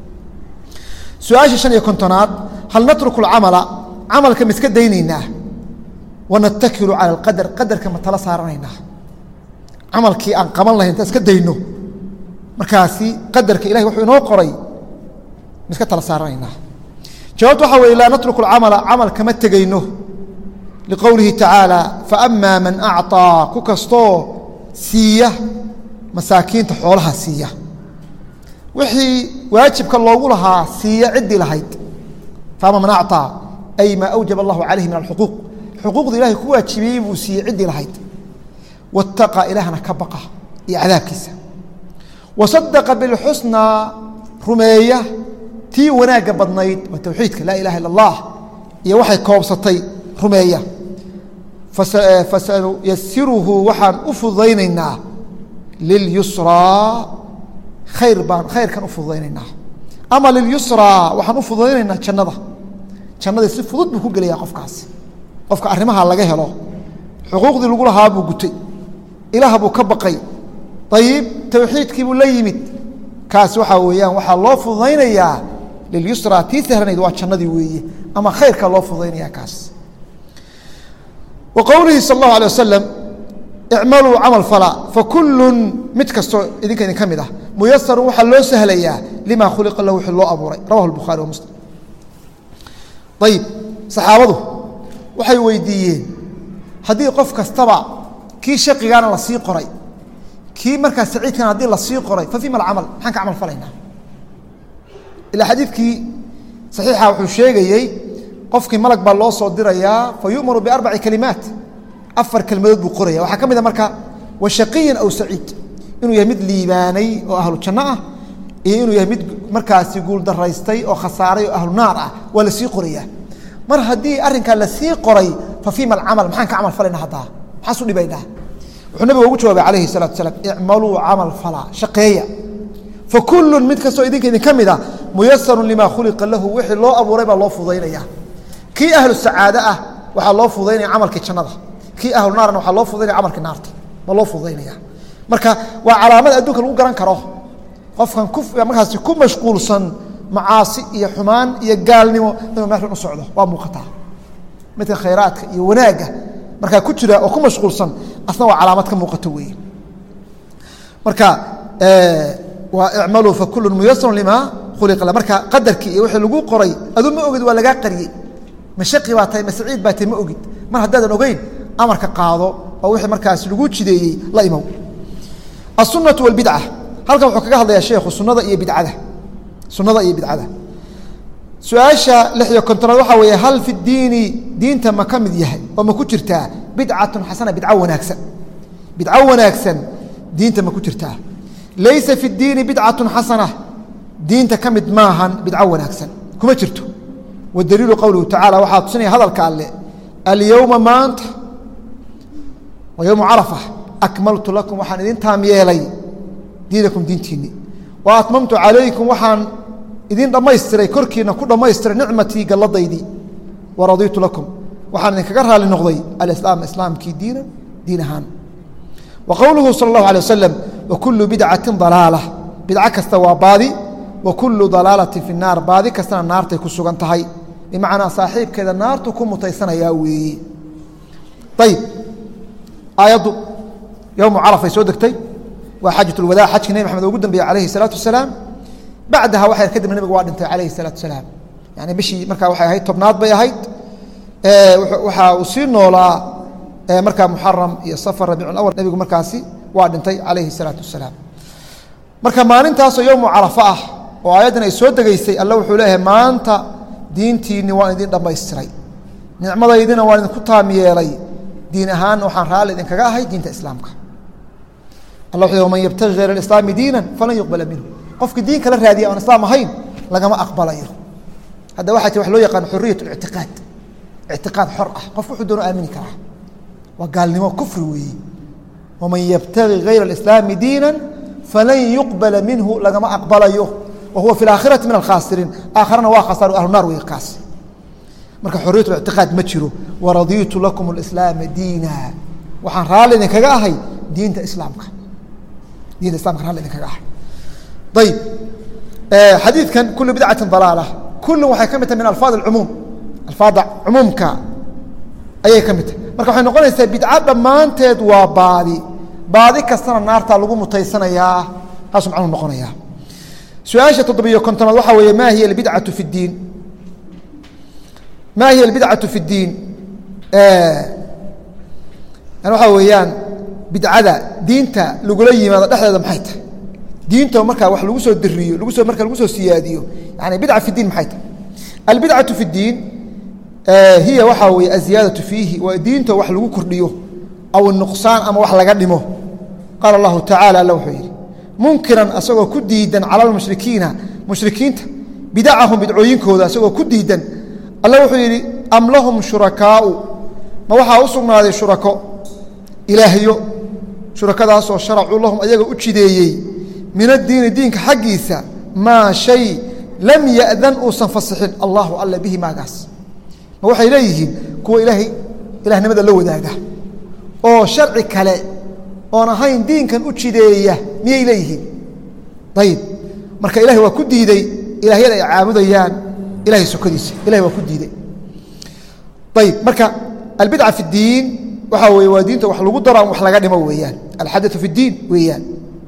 su-aasha 5 iyo 50aad hal natruku اlcamala camalka ma iska daynaynaa wanatakilu cala اlqadar qadarka ma tala saaranaynaa camalkii aan qaban lahayn intaan iska dayno markaasi qadarka ilahay wuxuu inoo qoray ma iska tala saaranaynaa jawaabtu waxaa weye laa natruku اlcamala camal kama tegayno liqowlihi tacaalى faama man acطىa ku kastoo siiya masaakiinta xoolaha siiya wixii waajibka loogu lahaa siiya ciddii lahayd faama man acطىa ay maa awjaba allahu calayhi min alxuquuq xuquuqda ilahay ku waajibiyey buu siiyey ciddii lahayd waاtaqa ilaahna ka baqa iyo cadaabkiisa wasadaqa biاlxusnaa rumeeya tii wanaagga badnayd waa towxiidka laa ilaha ila اllah iyo waxay koobsatay rumeeya fasanuyasiruhu waxaan u fududaynaynaa lilyusraa khayrkan u fududaynaynaa ama lilyusraa waxaan u fududaynaynaa jannadii si fudud buu ku gelayaa qofkaasi qofka arrimaha laga helo xuquuqdii lagu lahaa buu gutay ilaah buu ka baqay ayib tawxiidkii buu la yimid kaas waxaa weeyaan waxaa loo fududaynayaa lilyusra tii sahlanayd waa jannadii weeye ama khayrka loo fududaynaya kaas wa qowlihi sal allahu alay wasalam icmaluu camal fala fakullun mid kastoo idinka idin ka mid ah muyasarun waxaa loo sahlayaa lima khuliqa lahu wixii loo abuuray rawahu lbukhaari wa muslim ayib saxaabadu waxay weydiiyeen haddii qof kastaba kii shaqigaana la sii qoray kii markaa saciidkana haddii la sii qoray fa fima alcamal maxaan ka camal falaynaa ilaa xadiidkii saxiixa wuxuu sheegayey qofkii malag baa loo soo dirayaa fa yu'maru biarbaci kalimaat 4 kelmadood buu qoraya waxaa ka mid a marka wa shaqiyin aw saciid inuu yahay mid liibaanay oo ahlu janno ah iyo inuu yahay mid markaasi guul daraystay oo khasaaray oo ahlu naar ah waa la sii qorayaa mar haddii arrinkaa la sii qoray fa fima alcamal maxaan ka camal falayna haddaa maxaasu dhibaynaa wuxuu nabigu ugu jawaabay calayhi salatu wasalaam icmaluu camal falaa shaqeeya fa kullun mid kastoo idinka idinka mid ah muyasarun limaa khuliqa lahu wixii loo abuuray baa loo fudaynaya kii ahlu sacaade ah waxaa loo fudaynaya camalkii jannada kii ahlu naarna waxaa loo fudaynaya camalkii naarta baa loo fudaynaya marka waa calaamad adduunka lagu garan karo qofkan markaasi ku mashquulsan macaasi iyo xumaan iyo gaalnimo inuu meeshan u socdo waa muuqataa midka khayraadka iyo wanaagga markaa ku jira oo ku mashquulsan asna waa calaamad ka muuqato weeye marka waa icmaluu fa kullun muyasarun limaa khuliqa la marka qadarkii iyo wixii lagu qoray aduu ma ogid waa lagaa qariyey ma shaqi baa tahay ma saciid baa tahay ma ogid mar haddaadan ogeyn amarka qaado oo wixii markaas lagu jideeyey la imow الsunaة واlbidca halkan wuxuu kaga hadlayaa sheekhu sunada iyo bidcada su-aasha 6 waxaa weeye hal fi اdiini diinta ma ka mid yahay oo ma ku jirtaa bidcatun xasana bidco wanaagsan diinta ma ku jirtaa laysa fi اdiini bidcatun xasana diinta ka mid maahan bidco wanaagsan kuma jirto wadaliilu qowluhu tacala waxaa tusinaya hadalka alle alyowma maanta wa yowmu carafa akmaltu lakum waxaan idin taam yeelay diinakum diintiinni wa atmamtu calaykum waxaan idin dhammaystiray korkiina ku dhammaystiray nicmatii galladaydii wa radiitu lakum waxaan idinkaga raali noqday alislaam islaamkii diin ahaan wa qowluhu sala allahu alay wasalam wa kullu bidcatin dalaala bidco kasta waa baadi wa kullu dalaalatin fi naar baadi kastana naartay ku sugan tahay bimacnaa saaxiibkeeda naartu ku mutaysanayaa weeye ayib aayaddu yowmu carafay soo degtay waa xaajat ulwadaa xajkii nebi maxamed ugu dambeeyey calayhi salaatu wasalaam bacdaha waxyar kadibna nebigu waa dhintay calayhi salaatu wasalaam yani bishii markaa waxay ahayd tobnaad bay ahayd waxaa uu sii noolaa markaa muxaram iyo safar rabiicu awal nebigu markaasi waa dhintay calayhi salaatu wasalaam marka maalintaasoo yowmu carafa ah oo aayaddan ay soo degeysay alla wuxuu leeyahay maanta diintiinni waan idin dhammaystiray nicmadaydina waan idinku taam yeelay diin ahaan waxaan raalli idinkaga ahay diinta islaamka alla wuxuu man yabtagi hayra alislaami diinan falan yuqbala minhu qofkii diin kala raadiya aan islaam ahayn lagama aqbalayo hadda waxaa jira wax loo yaqaan xuriyat اlictiqaad ictiqaad xor ah qof wuxuu doono aamini karaa waa gaalnimo kufri weeye waman yabtagi hayra alislaami diinan falan yuqbala minhu lagama aqbalayo wa huwa fi اlaakhirati min alkhaasiriin aakharana waa khasaaro ahlu naar wey kaas marka xuriyat اlictiqaad ma jiro waradiitu lakum اlislaama diina waxaan raalli idinkaga ahay diinta islaamka raalli idinkaga ahay ayib xadiidkan kulu bidcatin dalaala kullu waxay ka mid tahay min alfaad alcumuum alfaada cumuumka ayay ka mid tahay marka waxay noqonaysaa bidca dhammaanteed waa baadi kastana naartaa lagu mutaysanayaa taasuu macnuhu noqonayaa su-aasha 7 waxaa weeye ma hiya albidcatu fi اdiin ma hiya albidcatu fi اdiin waxaa weeyaan bidcada diinta lagula yimaado dhexdeeda maxay tahay diinta markaa wax lagu soo dariyo marka lagu soo siyaadiyo yani bidca fi diin maxay tahay albidcatu fi اdiin hiya waxaa weeye aziyaadatu fiihi waa diinta wax lagu kordhiyo aw nuqsaan ama wax laga dhimo qaala allahu tacala alla wuxuu yidhi munkiran asagoo ku diidan cala lmushrikiina mushrikiinta bidacahum bidcooyinkooda asagoo ku diidan alla wuxuu yidhi am lahum shurakaau ma waxaa u sugnaaday shurako ilaahyo shurakadaasoo sharacuu lahum ayaga u jideeyey min addiini diinka xaggiisa maa shay lam ya'dan uusan fasixin allahu alla bihi maagaas ma waxay leeyihiin kuwa ilaahnimada la wadaaga oo sharci kale oon ahayn diinkan u jideeya miyay leeyihiin ayib marka ilahay waa ku diiday ilaahyada ay caabudayaan ilahay sokadiisa ilahay waa ku diiday ayib marka albidca fi اdiin waxaa weeye waa diinta wax lagu daro wax laga dhimo weeyaan alxadaثu fi اdiin weeyaan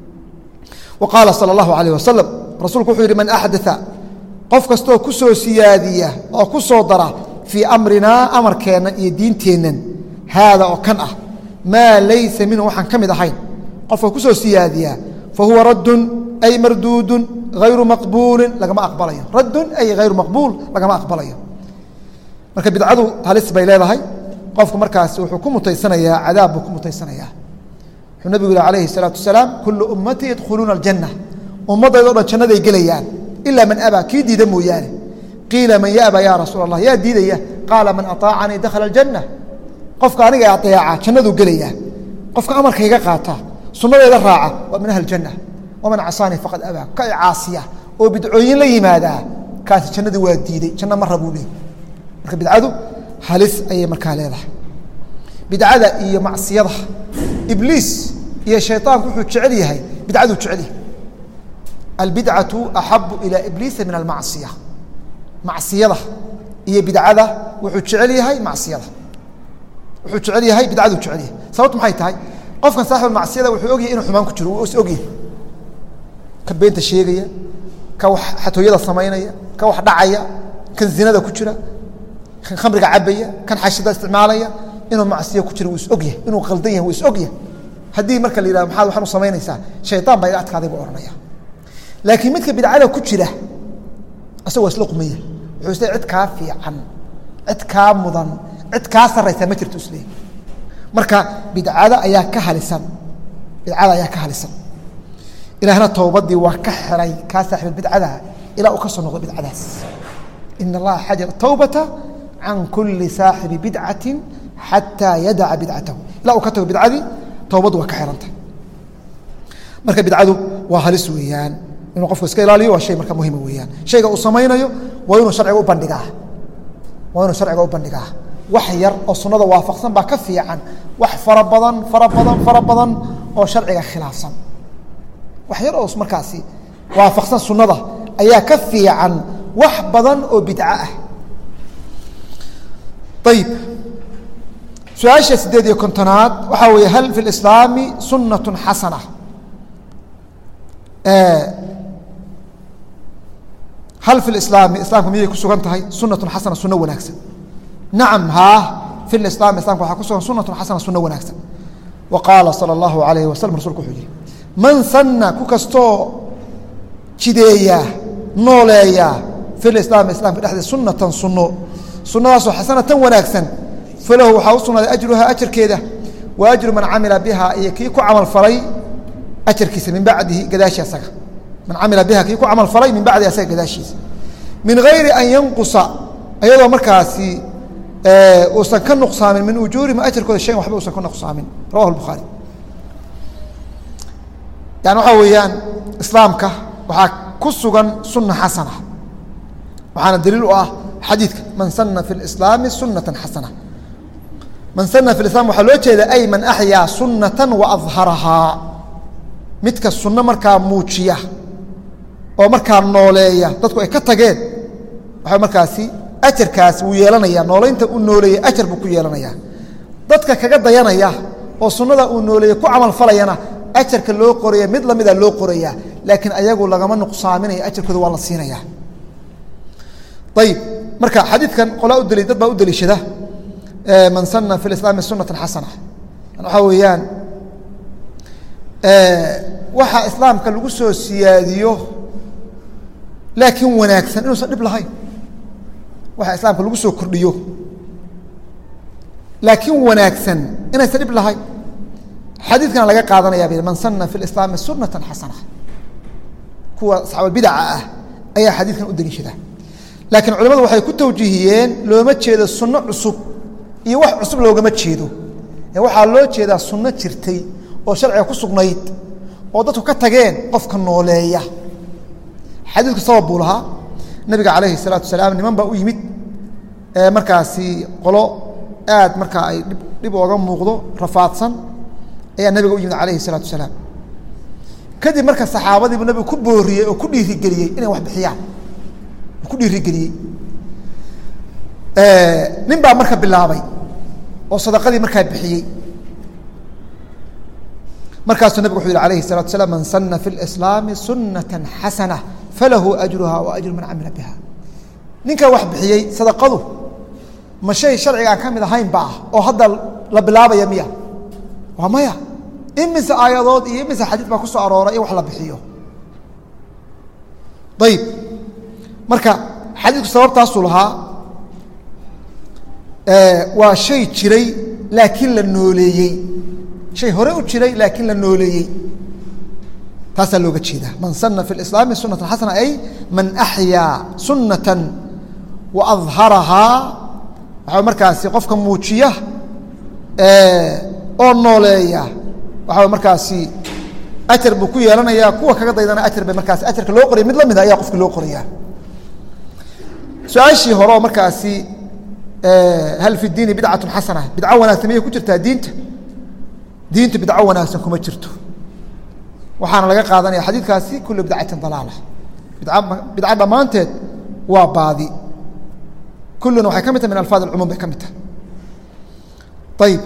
wa qaala salى اllahu عalيه wasalam rasuulku wuxuu yidhi man axdaa qof kastoo ku soo siyaadiya oo ku soo dara fii amrinaa amarkeenna iyo diinteennan haada oo kan ah maa laysa minhu waxaan ka mid ahayn qofka ku soo siyaadiyaa fahuwa raddun ay marduudun hayru maqbuulin lagama aqbalayo raddun ay hayru maqbuul lagama aqbalayo marka bidcadu halis bay leedahay qofku markaas wuxuu ku mutaysanayaa cadaab buu ku mutaysanayaa wuxuu nabigu yihi calayhi الsalaatu wasalaam kullu ummatii yadkhuluuna aljanna ummaddaydo dhan jannaday gelayaan ilaa man abaa kii diida mooyaane qiila man yaaba ya rasuul allah yaa diidaya qaala man aطaacanii dakhala aljanna qofka aniga aطeeca jannaduu gelayaa qofka amarkayga qaata sunnadeeda raaca waa min ahli janna waman casaanii faqad abaa ka caasiya oo bidcooyin la yimaadaa kaasi jannadii waa diiday janno ma rabuu leey marka bidcadu halis ayay markaa leedahay bidcada iyo macsiyada ibliis iyo shayطaanku wuxuu jecel yahay bidcaduu jecel yahay albidcaةu axabu ilى ibliisa min almacصiya macsiyada iyo bidcada wuxuu jecel yahay macsiyada wuxuu jecel yahay bidcaduu jecel yahay sababtu maxay tahay qofkan saaxib macsiyada wuxuu ogyahay inuu xumaan ku jiro wuu is ogyahay ka beenta sheegaya ka wax xatooyada samaynaya ka wax dhacaya kan zinada ku jira kan khamriga cabaya kan xashida isticmaalaya inuu macsiyo ku jiro wuu is ogyahay inuu qaldan yahay wuu is ogyahay haddii marka la yidhahdo maxaad waxaan u samaynaysaa shayطaan baa ila adkaaday buu ohanaya laakiin midka bidcada ku jira asagoo isla qumaya wuxuu isleey cid kaa fiican cid kaa mudan cid kaa sarraysa ma jirto isleey marka bidcada ayaa ka halisan bidcada ayaa ka halisan ilaahna towbadii waa ka xiray kaa saaxiib bidcada ilaa uu ka soo noqdo bidcadaas in allaha xajara towbata can kuli saaxibi bidcatin xataa yadaca bidcatahu ilaa uu ka tago bidcadii towbaddu waa ka xirantay marka bidcadu waa halis weeyaan inuu qofku iska ilaaliyo waa shay marka muhima weeyaan shayga uu samaynayo waa inuu sharciga u bandhigaa waa inuu sharciga u bandhigaa wax yar oo sunnada waafaqsan baa ka fiican wax fara badan fara badan fara badan oo sharciga khilaafsan wax yar oo markaasi waafaqsan sunnada ayaa ka fiican wax badan oo bidco ah ayib su-aasha 8 waxaa weeye hal fi اlislaami sunaة xasana hal fi islaami islaamka miyay ku sugan tahay sunatun xasana suno wanaagsan nacam haa fi lislaami islamka waxaa ku sugan sunatun xasana suno wanaagsan wa qaala salى اllahu alayhi wasalam rasulku wuxuu yihi man sanna ku kastoo jideeya nooleeya fi lislaami islamka dhexdeed sunatan suno sunadaasoo xasanatan wanaagsan falahu waxaa u sugnaaday ajruhaa ajarkeeda wa ajru man camila biha iyo kii ku camal falay ajarkiisa min bacdihi gadaashi asaga man camila biha kii ku camal falay min bacdihi asaga gadaashiisa min gayri an yanqusa ayadoo markaasi uusan ka nuqsaamin min ujuurihim ajarkooda shayan waxba uusan ka nuqsaamin rawahu الbukhaari yani waxaa weeyaan islaamka waxaa ku sugan suna xasana waxaana daliil u ah xadiidka man sana fi اlislaami sunata xasana man sana fi islam waxaa loo jeeda ay man axyaa sunata waadharahaa midka sunno markaa muujiya oo markaa nooleeya dadku ay ka tageen waxaa markaasi ajarkaas wuu yeelanaya nooleynta uu nooleeyey ajar buu ku yeelanaya dadka kaga dayanaya oo sunnada uu nooleeyey ku camal falayana ajarka loo qoraya mid lamida loo qoraya laakiin ayagu lagama nuqsaaminayo ajarkooda waa la siinaya ayib marka xadiidkan qolaa dad baa u deliishada man sana fi islaami sunata xasana waxaa weeyaan waxaa islaamka lagu soo siyaadiyo laakiin wanaagsan inuusan dhib lahayn waxaa islaamka lagu soo kordhiyo laakiin wanaagsan inaysan dhib lahayn xadiidkana laga qaadanaya man sana fi islaami sunata xasana kuwa saxaababidaca ah ayaa xadiidkan u deliishada laakiin culamadu waxay ku tawjiihiyeen looma jeedo sunno cusub iyo wax cusub loogama jeedo ee waxaa loo jeedaa sunno jirtay oo sharciga ku sugnayd oo dadku ka tageen qofka nooleeya xadiidku sabab buu lahaa nabiga calayhi الsalaatu wasalaam niman baa u yimid markaasi qolo aad markaa ay dhib ooga muuqdo rafaadsan ayaa nabiga u yimid calayhi salaatu wasalaam kadib marka saxaabadiibu nabigu ku booriyey oo ku dhiirigeliyey inay wax bixiyaan ku dhiirigeliyey nin baa marka bilaabay oo sadaqadii markaa bixiyey markaasuu nabigu wuxuu yihi alayhi الsalatu wasalaam man sana fi اlislaami sunata xasana falahu ajruha wa ajru man camila biha ninkaa wax bixiyey sadaqadu ma shay sharciga aan ka mid ahayn ba ah oo hadda la bilaabaya miya waa maya imise aayadood iyo imise xadiid baa ku soo arooray in wax la bixiyo ayib marka xadiidku sababtaasuu lahaa waa shay jiray laakiin la nooleeyey shay hore u jiray laakiin la nooleeyey taasaa looga jeedaa man sana fi اlislaami sunata xasana ay man axyaa sunata wa adharahaa waxaa markaasi qofka muujiya oo nooleeya waxaa markaasi ajar buu ku yeelanayaa kuwa kaga daydana ajar bay markaasi ajarka loo qoraya mid la mid a ayaa qofka loo qoraya su-aashii hore oo markaasi hal fi diini bidcatun xasana bidco wanaagsan miyay ku jirtaa diinta bidco wanaagsan kuma jirto waxaana laga qaadanaya xadiidkaasi kula bidcatin dalaala bidco dhammaanteed waa baadi kulluna waxay ka mid tahay min alfaad alcumuum bay ka mid tahay ayib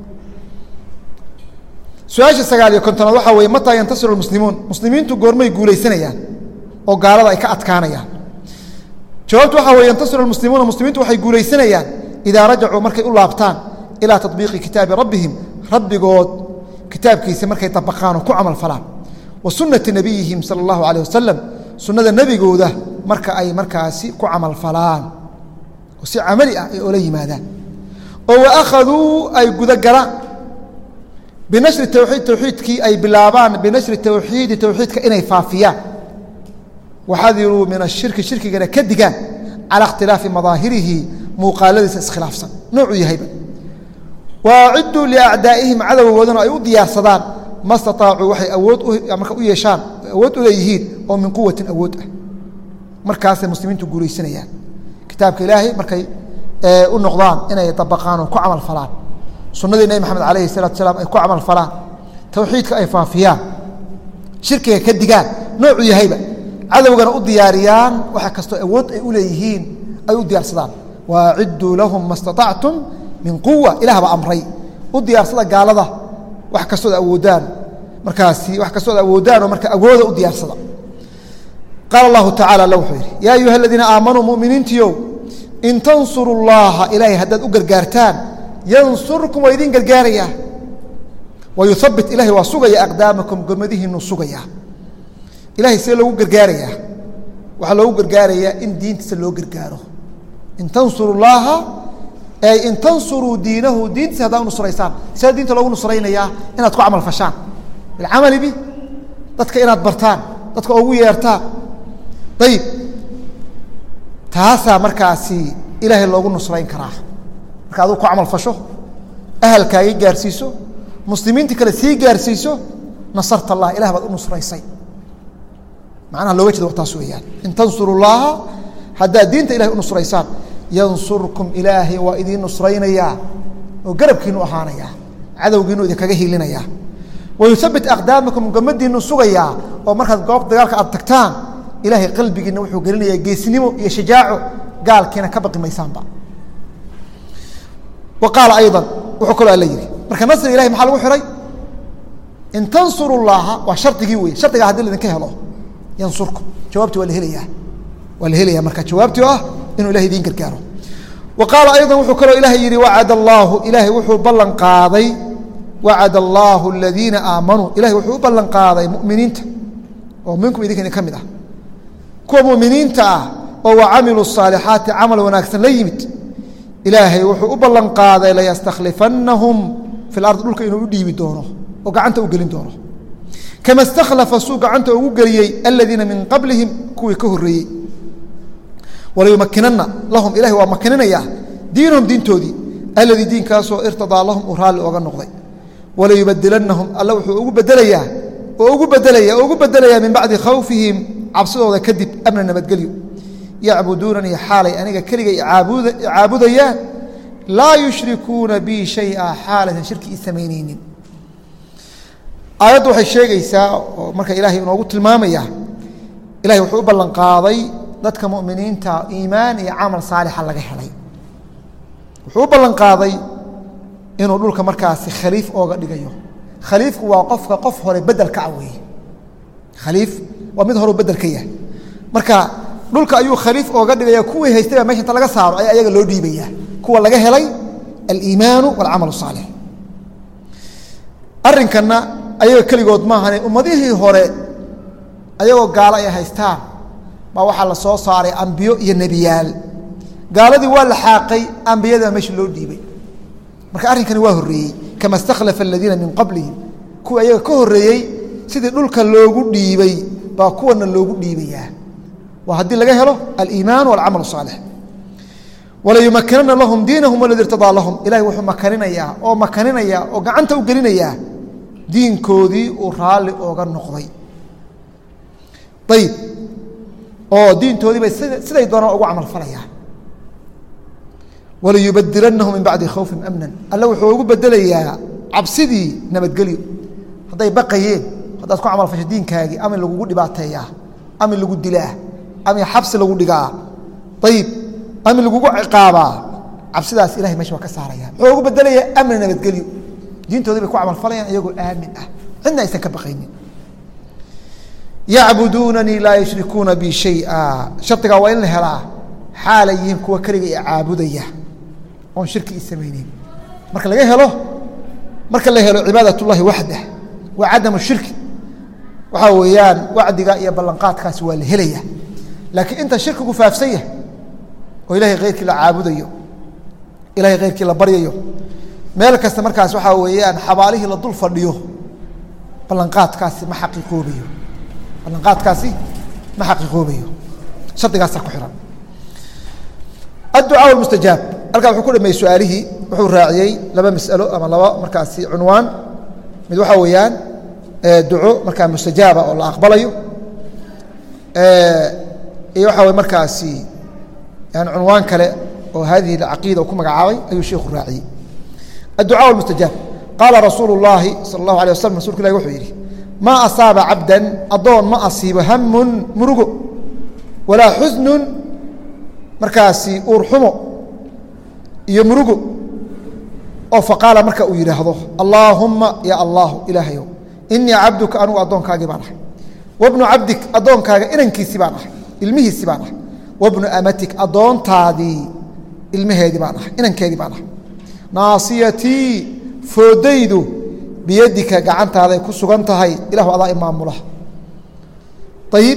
su-aasha 9 waxaa weeye mataa yantasiru lmuslimuun muslimiintu goormay guulaysanayaan oo gaalada ay ka adkaanayaan jawaabtu waxaa weye yantasiru lmuslimuuna muslimiintu waxay guulaysanayaan idaa rajacuu markay u laabtaan ilaa taطbiiqi kitaabi rabbihim rabbigood kitaabkiisa markay dabaqaan oo ku camal falaan wa sunati nabiyihim salى اllahu alayه wasalam sunnada nebigooda marka ay markaasi ku camal falaan oo si camali ah ay ola yimaadaan oo waakhaduu ay gudagalaan binashri tawxiid tawxiidkii ay bilaabaan binashri tawxiidi tawxiidka inay faafiyaan waxadiruu min ashirki shirkigana ka digaan calى اkhtilaafi madaahirihi muuqaaladiisa iskhilaafsan noocuu yahayba waaciduu liacdaa'ihim cadowgoodana ay u diyaarsadaan ma staطaacuu waxay awood marka u yeeshaan awood u leeyihiin oo min quwatin awood ah markaasay muslimiintu guulaysanayaan kitaabka ilaahay markay u noqdaan inay dabaqaan oo ku camal falaan sunnadii nebi maxamed alayhi الsalatu wasalaam ay ku camal falaan tawxiidka ay faafiyaan shirkiga ka digaan noocuu yahayba cadowgana u diyaariyaan waxa kastoo awood ay u leeyihiin ay u diyaarsadaan waaciduu lahum ma staطactum min quwa ilaah baa amray u diyaarsada gaalada wax kastooda awoodaan markaasi wax kastooda awoodaan oo marka awooda u diyaarsada qaala allahu tacala alla wuxuu yidhi yaa ayuha aladiina aamanuu muminiintiyow in tansuru llaha ilaahay haddaad u gargaartaan yansurkum waa idin gargaarayaa wayuhabit ilahay waa sugaya aqdaamakum gomadihiinu sugaya ilahay see loogu gargaarayaa waxaa loogu gargaarayaa in diintiisa loo gargaaro in tansuru llaha ay in tansuruu diinahu diintiisa haddaa u nusraysaan see diinta loogu nusraynayaa inaad ku camal fashaan bilcamali bi dadka inaad bartaan dadka ugu yeertaan ayib taasaa markaasi ilaahay loogu nusrayn karaa marka aduu ku camal fasho ahalkaaga gaarsiiso muslimiinta kale sii gaarsiiso nasarta allah ilah baad u nusraysay macnaha looga jeeda taas weeyaan in tansuru llaha haddaad diinta ilahay u nusraysaan yansurkum ilaahay waa idiin nusraynayaa oo garabkiinu ahaanayaa cadowgiinu idinkaga hiilinayaa wayuhabit aqdaamakum gomadiinu sugayaa oo markaad goobta dagaalka aad tagtaan ilaahay qalbigiina wuxuu gelinayaa geesnimo iyo shajaaco gaalkiina ka baqi maysaanba wa qaala ayضa wuxuu kaloo alla yihi marka nasri ilahay maxaa lagu xihay in tansuru llaha waa shardigii wey shardigaa hadii laidinka helo yansurkum jawaabti waa la helaya marka jawaabtii oo ah inuu ilahay idiin gargaaro wa qaala ayضa wuxuu kaloo ilahay yihi wacad allaahu ilaahay wuxuu ballan qaaday wacad allaahu aladiina aamanuu ilahay wuxuu u ballan qaaday muminiinta oo minkum idinka ka mid ah kuwa muminiinta ah oo wacamiluu الصaalixaati camal wanaagsan la yimid ilaahay wuxuu u ballan qaaday layastakhlifannahum fi lardi dhulka inuu u dhiibi doono oo gacanta u gelin doono kama istakhlafa suu gacanta ugu geliyey aladiina min qablihim kuwii ka horreeyey walayumakinanna lahum ilahay waa makininayaa diinahum diintoodii alladii diinkaasoo irtadaa lahum uu raalli ooga noqday walayubadilannahum alla wuxuu ugu bedelayaa min bacdi khawfihim cabsidooda kadib amna nabadgelyo yacbuduunanii xaalay aniga keliga caabudayaan laa yushrikuuna bii shaya xaalaysan shirki ii samaynaynin aayaddu waxay sheegaysaa oo marka ilaahay inoogu tilmaamaya ilahay wuxuu u ballan qaaday dadka mu'miniinta iimaan iyo camal saalixa laga helay wuxuu u ballan qaaday inuu dhulka markaasi khaliif ooga dhigayo khaliifku waa qofka qof hore bedel ka weeye khaliif waa mid hore bedel ka yahay marka dhulka ayuu khaliif ooga dhigaya kuwii haystay meesha inta laga saaro ayaa ayaga loo dhiibaya kuwa laga helay aliimaanu walcamalu saalix arrinkana ayaga keligood maahane ummadihii hore ayagoo gaalo ay haystaan baa waxaa la soo saaray ambiyo iyo nebiyaal gaaladii waa la xaaqay ambiyada meesha loo dhiibay marka arrinkani waa horreeyey kama istakhlafa aladiina min qablihim kuwa ayaga ka horreeyey sidii dhulka loogu dhiibay baa kuwana loogu dhiibayaa waa haddii laga helo aliimaan walcamal saalix walayumakinana lahum diinahum waladii irtadaa lahum ilahay wuxuu makaninayaa oo gacanta u gelinayaa diinkoodii uu raalli ooga noqday ayib oo diintoodii bay siday doonaan ugu camal falayaan walayubadilanahum min bacdi khawfin amnan alle wuxuu ugu bedelayaa cabsidii nabadgelyo hadday baqayeen haddaad ku camal fasho diinkaagii ama lagugu dhibaateeyaa ama lagu dilaa ama xabsi lagu dhigaa ayib ama lagugu ciqaabaa cabsidaas ilahay meesha waa ka saaraya wuxuu ugu bedelayaa amni nabadgelyo diintoodii bay ku camal falayaan iyagoo aamin ah cidna aysan ka baqaynin yacbuduunanii laa yushrikuuna bi shaya shardigaa waa in la helaa xaalay yihiin kuwa keliga i caabudaya oon shirki i samayneyn marka la helo cibaadat ullahi waxdah wa cadamu shirki waxaa weeyaan wacdiga iyo ballanqaadkaasi waa la helaya laakiin inta shirkigu faafsan yahay oo ilahay keyrkii la caabudayo ilahay keyrkii la baryayo meel kasta markaas waxaa weeyaan xabaalihii la dul fadhiyo ballanqaadkaasi ma xaqiiqoobayo hardigaasaa ku xihan adducaa mustajaab halkaa wuxuu ku dhameeyey su-aalihii wuxuu raaciyey laba mas'alo ama laba markaasi cunwaan mid waxaa weeyaan duco markaa mustajaaba oo la aqbalayo iyo waxaa wey markaasi yani cunwaan kale oo hadihi caqiida ku magacaabay ayuu sheikhu raaciyey adducaa mustajaab qaala rasuulu اllaahi sala اllahu alيه waslm rasulka ilahi wuxuu yidhi maa asaaba cabdan addoon ma asiibo hamun murugo walaa xusnun markaasi uurxumo iyo murugo oo faqaala marka uu yidhaahdo allaahumma ya allahu ilaahayow inii cabduka anugu addoonkaagii baan ahay wabnu cabdik addoonkaaga inankiisii baan ahay ilmihiisii baan ahay wabnu amatik addoontaadii ilmaheedii baan ahay inankeedii baan ahay naasiyatii foodaydu biyadika gacantaaday ku sugan tahay ilahu adaa imaamula ayib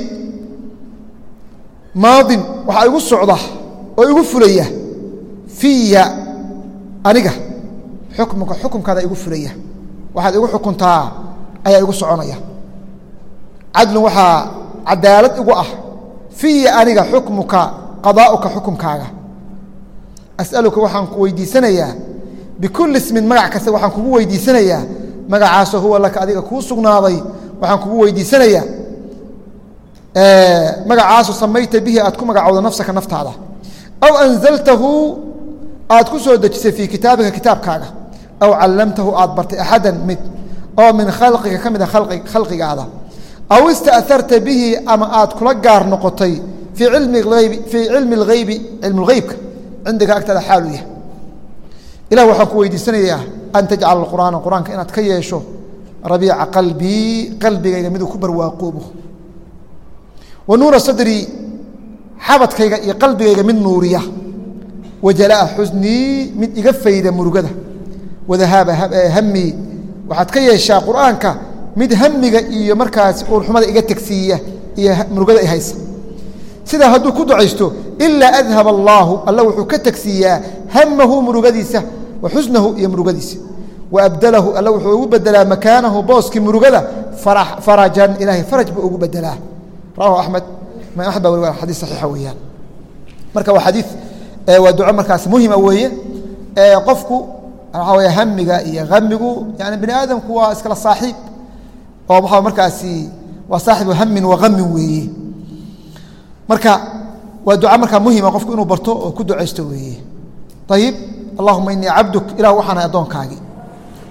maadin waxaa igu socda oo igu fulaya fiya aniga xukmuka xukumkaada igu fulaya waxaad igu xukuntaa ayaa igu soconaya cadlun waxaa cadaalad igu ah fiya aniga xukmuka qadaa'uka xukumkaaga as'aluka waxaan ku weydiisanayaa bikulli ismin magac kasta waxaan kugu weydiisanayaa magacaasoo huwa laka adiga kuu sugnaaday waxaan kugu weydiisanayaa magacaasoo samayta bihi aad ku magacowda nafsaka naftaada aw anzaltahu aad ku soo dejisay fii kitaabika kitaabkaaga aw callamtahu aad bartay axadan mid oo min khalqiga ka mida khalqigaada aw ista'harta bihi ama aad kula gaar noqotay fii cilmi اlghaybi cilmu اlgheybka cindiga agtaada xaalu yahay ilah waxaan ku weydiisanayaa an tajcala qur'aana qur-aanka inaad ka yeesho rabiica qalbii qalbigayga miduu ku barwaaqoobo wa nuura sadrii xabadkayga iyo qalbigayga mid nuuriya wajalaa xusnii mid iga fayda murugada wadahaaba hamii waxaad ka yeeshaa qur'aanka mid hamiga iyo markaasi uurxumada iga tegsiiya iyo murugada i haysa sidaa hadduu ku ducaysto ilaa adhab allaahu alla wuxuu ka tegsiiyaa hamahu murugadiisa wa xusnahu iyo murugadiisa wa abdalahu alla wuxuu ugu bedelaa makaanahu booskii murugada farajan ilaahay faraj buu ugu bedelaa rawahu axmed imaam axmed baa weli waa xadiis saxiixa weeyaan marka waa xadiis waa duco markaas muhima weeye qofku waxaa weeye hamiga iyo hamigu yani bani aadamku waa iskala saaxiib oo waxaa markaasi waa saaxibu hamin wa hamin weeye marka waa duca markaa muhima qofku inuu barto oo ku ducaysto weeye ayib allahuma inii cabduk ilah waxaan ahay addoonkaagii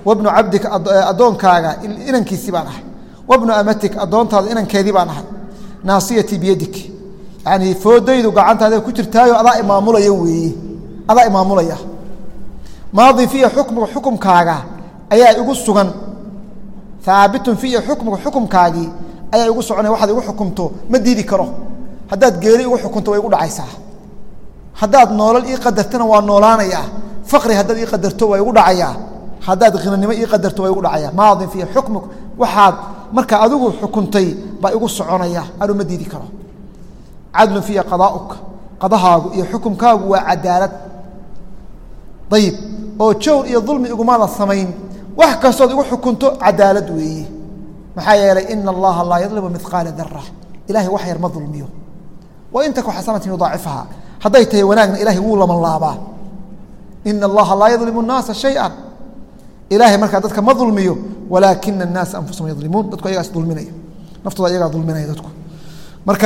wabnu cabdika addoonkaaga inankiisii baan ahay wabnu amatik addoontaada inankeedii baan ahay naasiyatii biyadik yani foodaydu gacantaada ku jirtaayo adaa imaamulaya weeye adaa imaamulaya maadi fiiha xukmuka xukumkaaga ayaa igu sugan haabitun fiiha xukmuka xukumkaagii ayaa igu soconaya waxaad igu xukumto ma diidi karo haddaad geeri igu xukunto way igu dhacaysaa haddaad noolal ii qadartana waa noolaanayaa faqri haddaad ii qadarto waa igu dhacayaa haddaad khinanimo ii qadarto waa igu dhacaya maadin fiiha xukmuk waxaad markaa adigu xukuntay baa igu soconaya anuu ma diidi karo cadlun fiiha qadaa'uk qadahaagu iyo xukumkaagu waa cadaalad ayib oo jawr iyo dulmi igumaada samayn wax kastood igu xukunto cadaalad weeye maxaa yeelay ina allaha laa yadlimu midqaala dara ilahay wax yar ma dulmiyo wain taku xasanatin yudaacifhaa hadday tahay wanaagna ilahay wuu laman laabaa ina allaha laa yadlimu الnaasa shayئa ilahay markaa dadka ma dulmiyo walaakina الnaasa anfusahum yadlimuun dadku ayagaas dulminaya naftooda ayagaa dulminaya dadku marka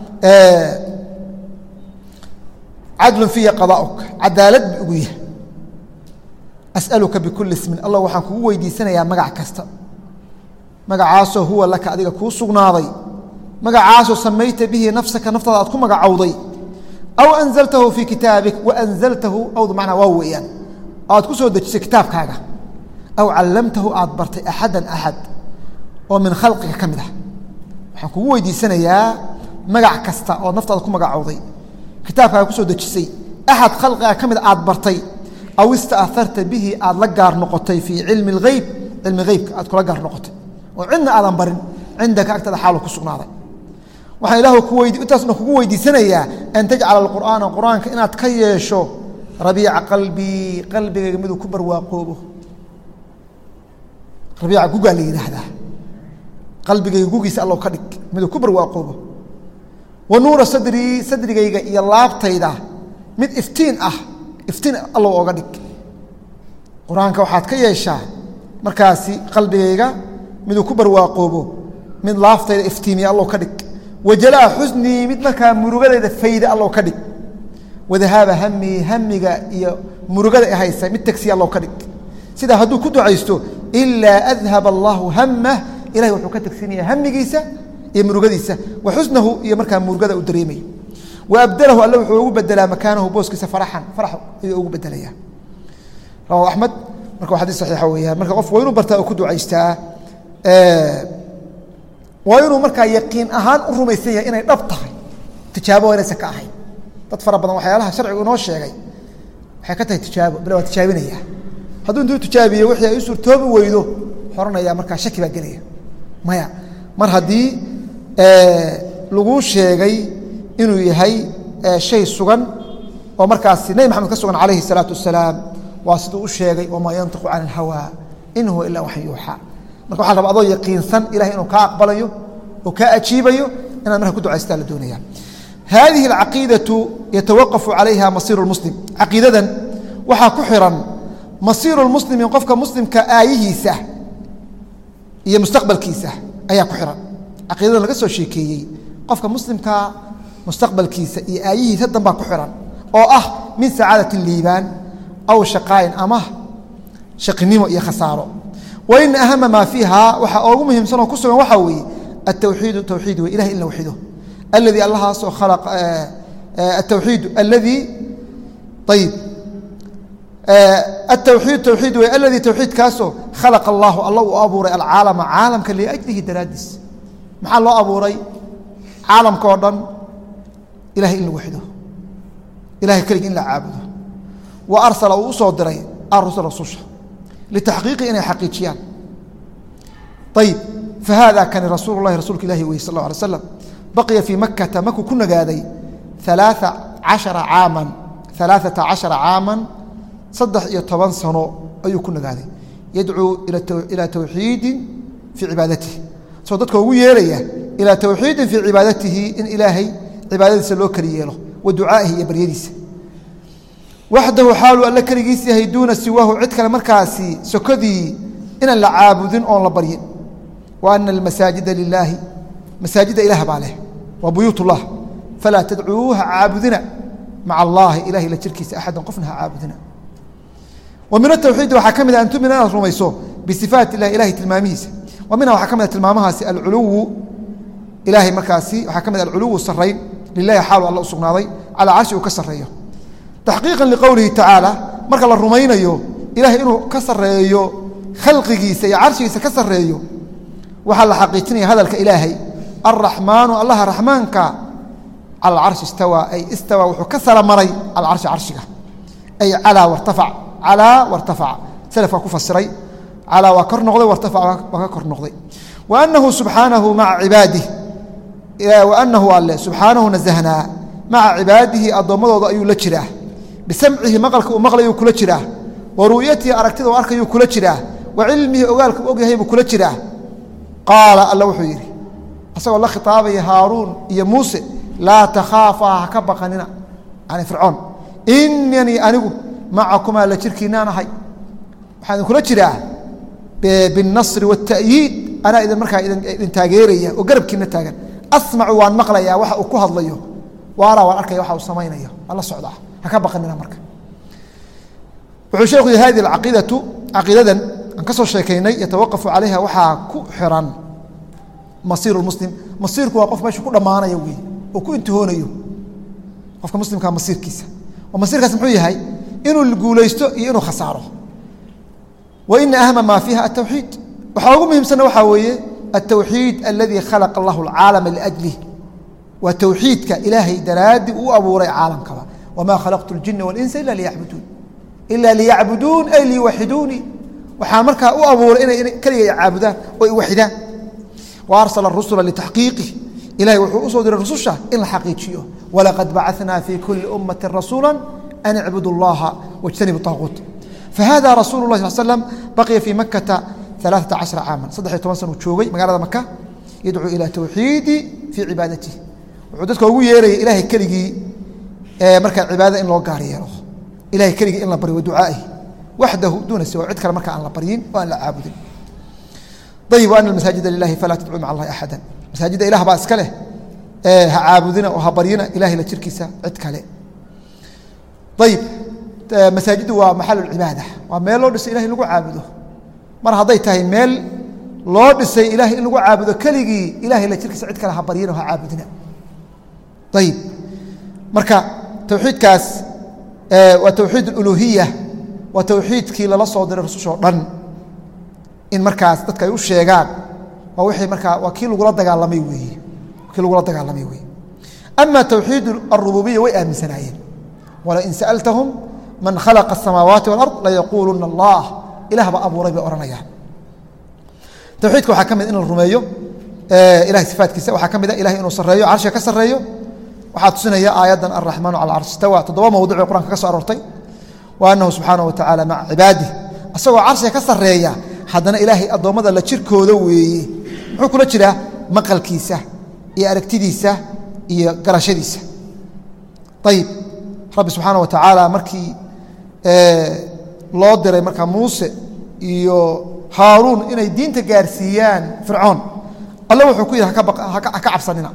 cadlun fiiha qadaa'uk cadaalad bu ugu yahay as'aluka bikuli ismin allah waxaan kugu weydiisanayaa magac kasta magacaasoo huwa laka adiga kuu sugnaaday magacaasoo samayta bihi nafsaka naftaada aad ku magacowday aw anzaltahu fii kitaabik waanzaltahu awdu macnaa waa weeyaan aad ku soo dejisay kitaabkaaga aw callamtahu aad bartay axadan axad oo min khalqiga ka mid ah waxaan kugu weydiisanayaa magac kasta oo naftaada ku magacowday kitaabkaaga kusoo dejisay axad khalqiga ka mid aad bartay aw istaaharta bihi aad la gaar noqotay fii cilmi اlgeyb cilmi geybka aad kula gaar noqotay oo cidna aadan barin cindaka agtada xaalo ku sugnaaday waxaan ilaah intaasna kugu weydiisanayaa an tajcala alqur'aana qur'aanka inaad ka yeesho rabiica qalbii qalbigayga miduu ku barwaaqoobo rabiica gugaa la yidhaahdaa qalbigayga gugiisa allow ka dhig miduu ku barwaaqoobo wa nuura sadrii sadrigayga iyo laabtayda mid iftiin ah iftiin allow ooga dhig qur-aanka waxaad ka yeeshaa markaasi qalbigayga miduu ku barwaaqoobo mid laaftayda iftiimiya allow ka dhig wajalaa xusnii mid markaa murugadayda fayda allow ka dhig wadahaaba hamii hamiga iyo murugada haysa mid tagsiya allow ka dhig sidaa hadduu ku ducaysto ilaa adhaba allahu hamah ilahay wuxuu ka tagsinaya hamigiisa iyo murugadiisa wa xusnahu iyo markaa murugada u dareemay wa abdalahu alle wuxuu ugu bedelaa makaanahu booskiisa faraxan farax ayuu ugu bedelaya rawahu axmed marka waa xadiis saxiixa weeyaan marka qof waa inuu bartaa oo ku ducaystaa waa inuu markaa yaqiin ahaan u rumaysan yahay inay dhab tahay tijaabo inaysan ka ahayn dad fara badan waxyaalaha sharcigu inoo sheegay waxay ka tahay tijaabo bale waa tijaabinaya hadduu intuu tijaabiyo wixii ay u suurtoobi weydo xoranaya markaa shaki baa gelaya maya mar haddii laguu sheegay inuu yahay shay sugan oo markaasi nebi maxamed ka sugan calayhi الsalaatu wasalaam waa siduu u sheegay wamaa yantiqu can اlhawaa in huwa ilaa waxan yuuxaa marka waxa la raba adoo yaqiinsan ilahay inuu kaa aqbalayo oo kaa ajiibayo inaad marka ku ducaystaa la doonaya hadihi اlcaqiidaةu yatawaqafu calayha masiiru اlmuslim caqiidadan waxaa ku xiran masiiru اlmuslimi qofka muslimka aayihiisa iyo mustaqbalkiisa ayaa ku xiran caqiidadan laga soo sheekeeyey qofka muslimka mustaqbalkiisa iyo aayihiisa danbaa ku xiran oo ah min sacaadati liibaan aw shaqaayin ama shaqinimo iyo khasaaro wa ina ahama maa fiiha waxa oogu muhiimsan oo ku sugan waxaa weeye atawxiidu tawxiid wey ilahay in la waxido alladii allahaasoo khalaq atawxiidu alladii ayib atawxiid tawxiid wey alladii tawxiidkaasoo khalaqa allahu alla uu abuuray alcaalama caalamka liajlihi daraaddiis maxaa loo abuuray caalamka oo dhan ilahay in la waxido ilahay keligii in la caabudo wa arsala uu u soo diray arusul rasusha litaxqiiqi inay xaqiijiyaan ayib fahada kani rasuulu lahi rasuulka ilahi weye sal اlه alay slam baqiya fii makata makuu ku nagaaday caaman 13 sano ayuu ku nagaaday yadcuu ilaa tawxiidin fii cibaadatihi soo dadka ugu yeeraya ilaa tawxiidin fii cibaadatihi in ilaahay cibaadadiisa loo keli yeelo wa ducaa'ihi iyo baryadiisa waxdahu xaaluu alle keligiis yahay duuna siwaahu cid kale markaasi sokodii inaan la caabudin oon la baryin wa ana almasaajida lilaahi masaajida ilaah baa leh waa buyuut ullah falaa tadcuu ha caabudina maca allaahi ilahay la jirkiisa axadan qofna ha caabudina wa min atawxiidi waxaa ka mid a an tumina inaad rumayso bisifaat illahi ilahay tilmaamihiisa wa minha waxaa ka mid a tilmaamahaasi alculuwu ilahay markaasi waxaa ka mid alculuwu sarayn lilahi xaalu alla u sugnaaday calaa carshi uu ka sareeyo taxqiiqan liqowlihi tacaala marka la rumaynayo ilahay inuu ka sareeyo khalqigiisa iyo carshigiisa ka sareeyo waxaa la xaqiijinaya hadalka ilaahay alraxmaanu allaha raxmaanka cala alcarshi istawaa ay istawaa wuxuu ka saramaray cala carshi carshiga ay calaa wartafac calaa wartafac selafkaa ku fasiray calaa waa kor noqday wartafac waa ka kor noqday wa annahu subxaanahu maca cibaadih wa annahu alle subxaanahu nasahnaa maca cibaadihi addoommadooda ayuu la jiraa bisamcihi maqalka uu maqlayuu kula jiraa wa ru'yatihi aragtida uu arkayuu kula jiraa wa cilmihi ogaalka u ogyahay buu kula jiraa qaala alla wuxuu yidhi asagoo la khitaabaya haaruun iyo muuse laa takhaafaa ha ka baqanina yani fircoon inanii anigu macakumaa la jirkiinaan ahay waxaan idinkula jiraa biاnasri waاta'yiid anaa idin markaa idin taageeraya oo garabkiina taagan asmacu waan maqlayaa waxa uu ku hadlayo waana waan arkaya waxa uu samaynayo alla socdaa ha ka baqanina marka wuxuu sheekhu yihi hadi alcaqiidatu caqiidadan aan ka soo sheekaynay yatawaqafu calayha waxaa ku xiran masiiru muslim masiirku waa qof meeshu ku dhammaanaya wey oo ku intihoonayo qofka muslimkaa masiirkiisa oo masiirkaas muxuu yahay inuu guulaysto iyo inuu khasaaro wa ina ahma maa fiiha atawxiid waxaa ugu muhiimsanna waxaa weeye altawxiid aladii khalaqa allahu alcaalama liajlih waa tawxiidka ilaahay daraaddi uu abuuray caalamkaba wamaa khalaqtu اljina waاlinsa ila liyacbuduun ila liyacbuduun ay liwaxiduunii waxaan markaa u abuuray inay keliga caabudaan oo iwaxidaan wa arsala rusula litaxqiiqih ilahay wuxuu u soo diray rususha in la xaqiijiyo walaqad bacatnaa fii kuli ummati rasuula an icbudu اllaha wاjtanibu طaaquut fahada rasuulu lah sal slam baqiya fii makata 13 caaman 13 sana uu joogay magaalada maka yadcuu ila tawxiidi fii cibaadatihi wuxuu dadka ugu yeerayay ilahay keligii markaa cibaadada in loo gaar yeelo ilahay keligii in la baryo wa ducaa'ihi waxdahu duuna siwa cid kale marka aan la baryin oo aan la caabudin ayib wa ana almasaajida lilahi falaa tadcuu maca allahi axada masaajidda ilah baa iska leh ha caabudina oo ha baryina ilahay la jirkiisa cid kale ayib masaajiddu waa maxalu cibaada waa meel loo dhisay ilahay in lagu caabudo mar hadday tahay meel loo dhisay ilahay in lagu caabudo keligii ilahay la jirkiisa cid kale ha baryina oo ha caabudina ayib marka tawxiidkaas waa tawxiid اuluhiya waa tawxiidkii lala soo diray rusushoo dhan in markaas dadka ay u sheegaan waa wixii markaa waa kii lagula dagaalamay weeye kii lagula dagaalamay weeye ama tawxiid aلrububiya way aaminsanaayeen walain sa'altahum man khalaqa الsamaawaati wاlard layaquuluna allah ilah baa abuuray bay odhanayaan tawxiidka waxaa ka mid in la rumeeyo ilahay sifaatkiisa waxaa ka mid a ilahay inuu sareeyo carshiga ka sareeyo waxaa tusinaya aayaddan alraxmaanu cala carshi istawa 7 mawduc ee qur'anka ka soo aroortay wa annahu subxaanahu wa tacaala maca cibaadih asagoo carshiga ka sarreeya haddana ilaahay addoommada la jirkooda weeye muxuu kula jiraa maqalkiisa iyo aragtidiisa iyo garashadiisa ayib rabbi subxaana wa tacaala markii loo diray markaa muuse iyo haaruun inay diinta gaarsiiyaan fircoon alle wuxuu ku yidhi ha ka cabsanina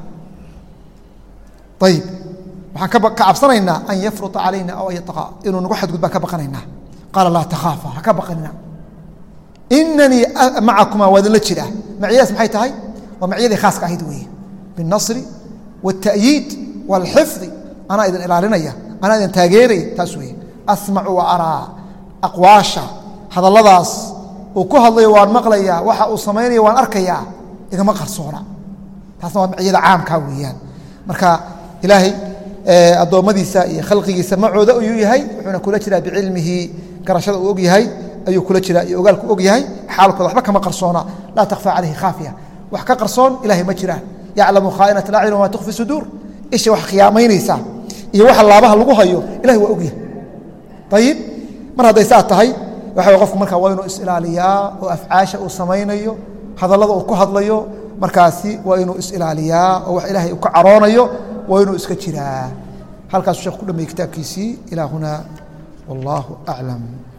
ayib waxaan ka cabsanaynaa an yafruta calayna aw an yataqa inuu nagu xadgud baan ka baqanaynaa qaala laa takhaafa ha ka baqanina inanii macakumaa waa idinla jiraa maciyadaas maxay tahay waa maciyadii khaaska ahayd weeye biاlnasri wاlta'yiid wاlxifdi anaa idin ilaalinaya anaa idin taageeraya taas weeye asmacu wa araa aqwaasha hadalladaas uu ku hadlayo waan maqlayaa waxa uu samaynaya waan arkayaa igama qarsoona taasna waa maciyada caamkaa weeyaan marka ilaahay addoommadiisa iyo khalqigiisa macooda ayuu yahay wuxuuna kula jiraa bicilmihi garashada uu og yahay ayuu kula jiraa iyo ogaalku og yahay xaalkooda waxba kama qarsoona laa takhfa calayhi khaafiya wax ka qarsoon ilahay ma jiraan yaclamu khaainat alacyun wamaa tukfi suduur isha wax khiyaamaynaysa iyo waxa laabaha lagu hayo ilahay waa og yahay ayib mar hadday saa tahay waxa qofku markaa waa inuu is-ilaaliyaa oo afcaasha uu samaynayo hadallada uu ku hadlayo markaasi waa inuu is-ilaaliyaa oo wax ilaahay uu ka caroonayo waa inuu iska jiraa halkaasuu sheekh ku dhameeyey kitaabkiisii ilaa hunaa wallaahu aclam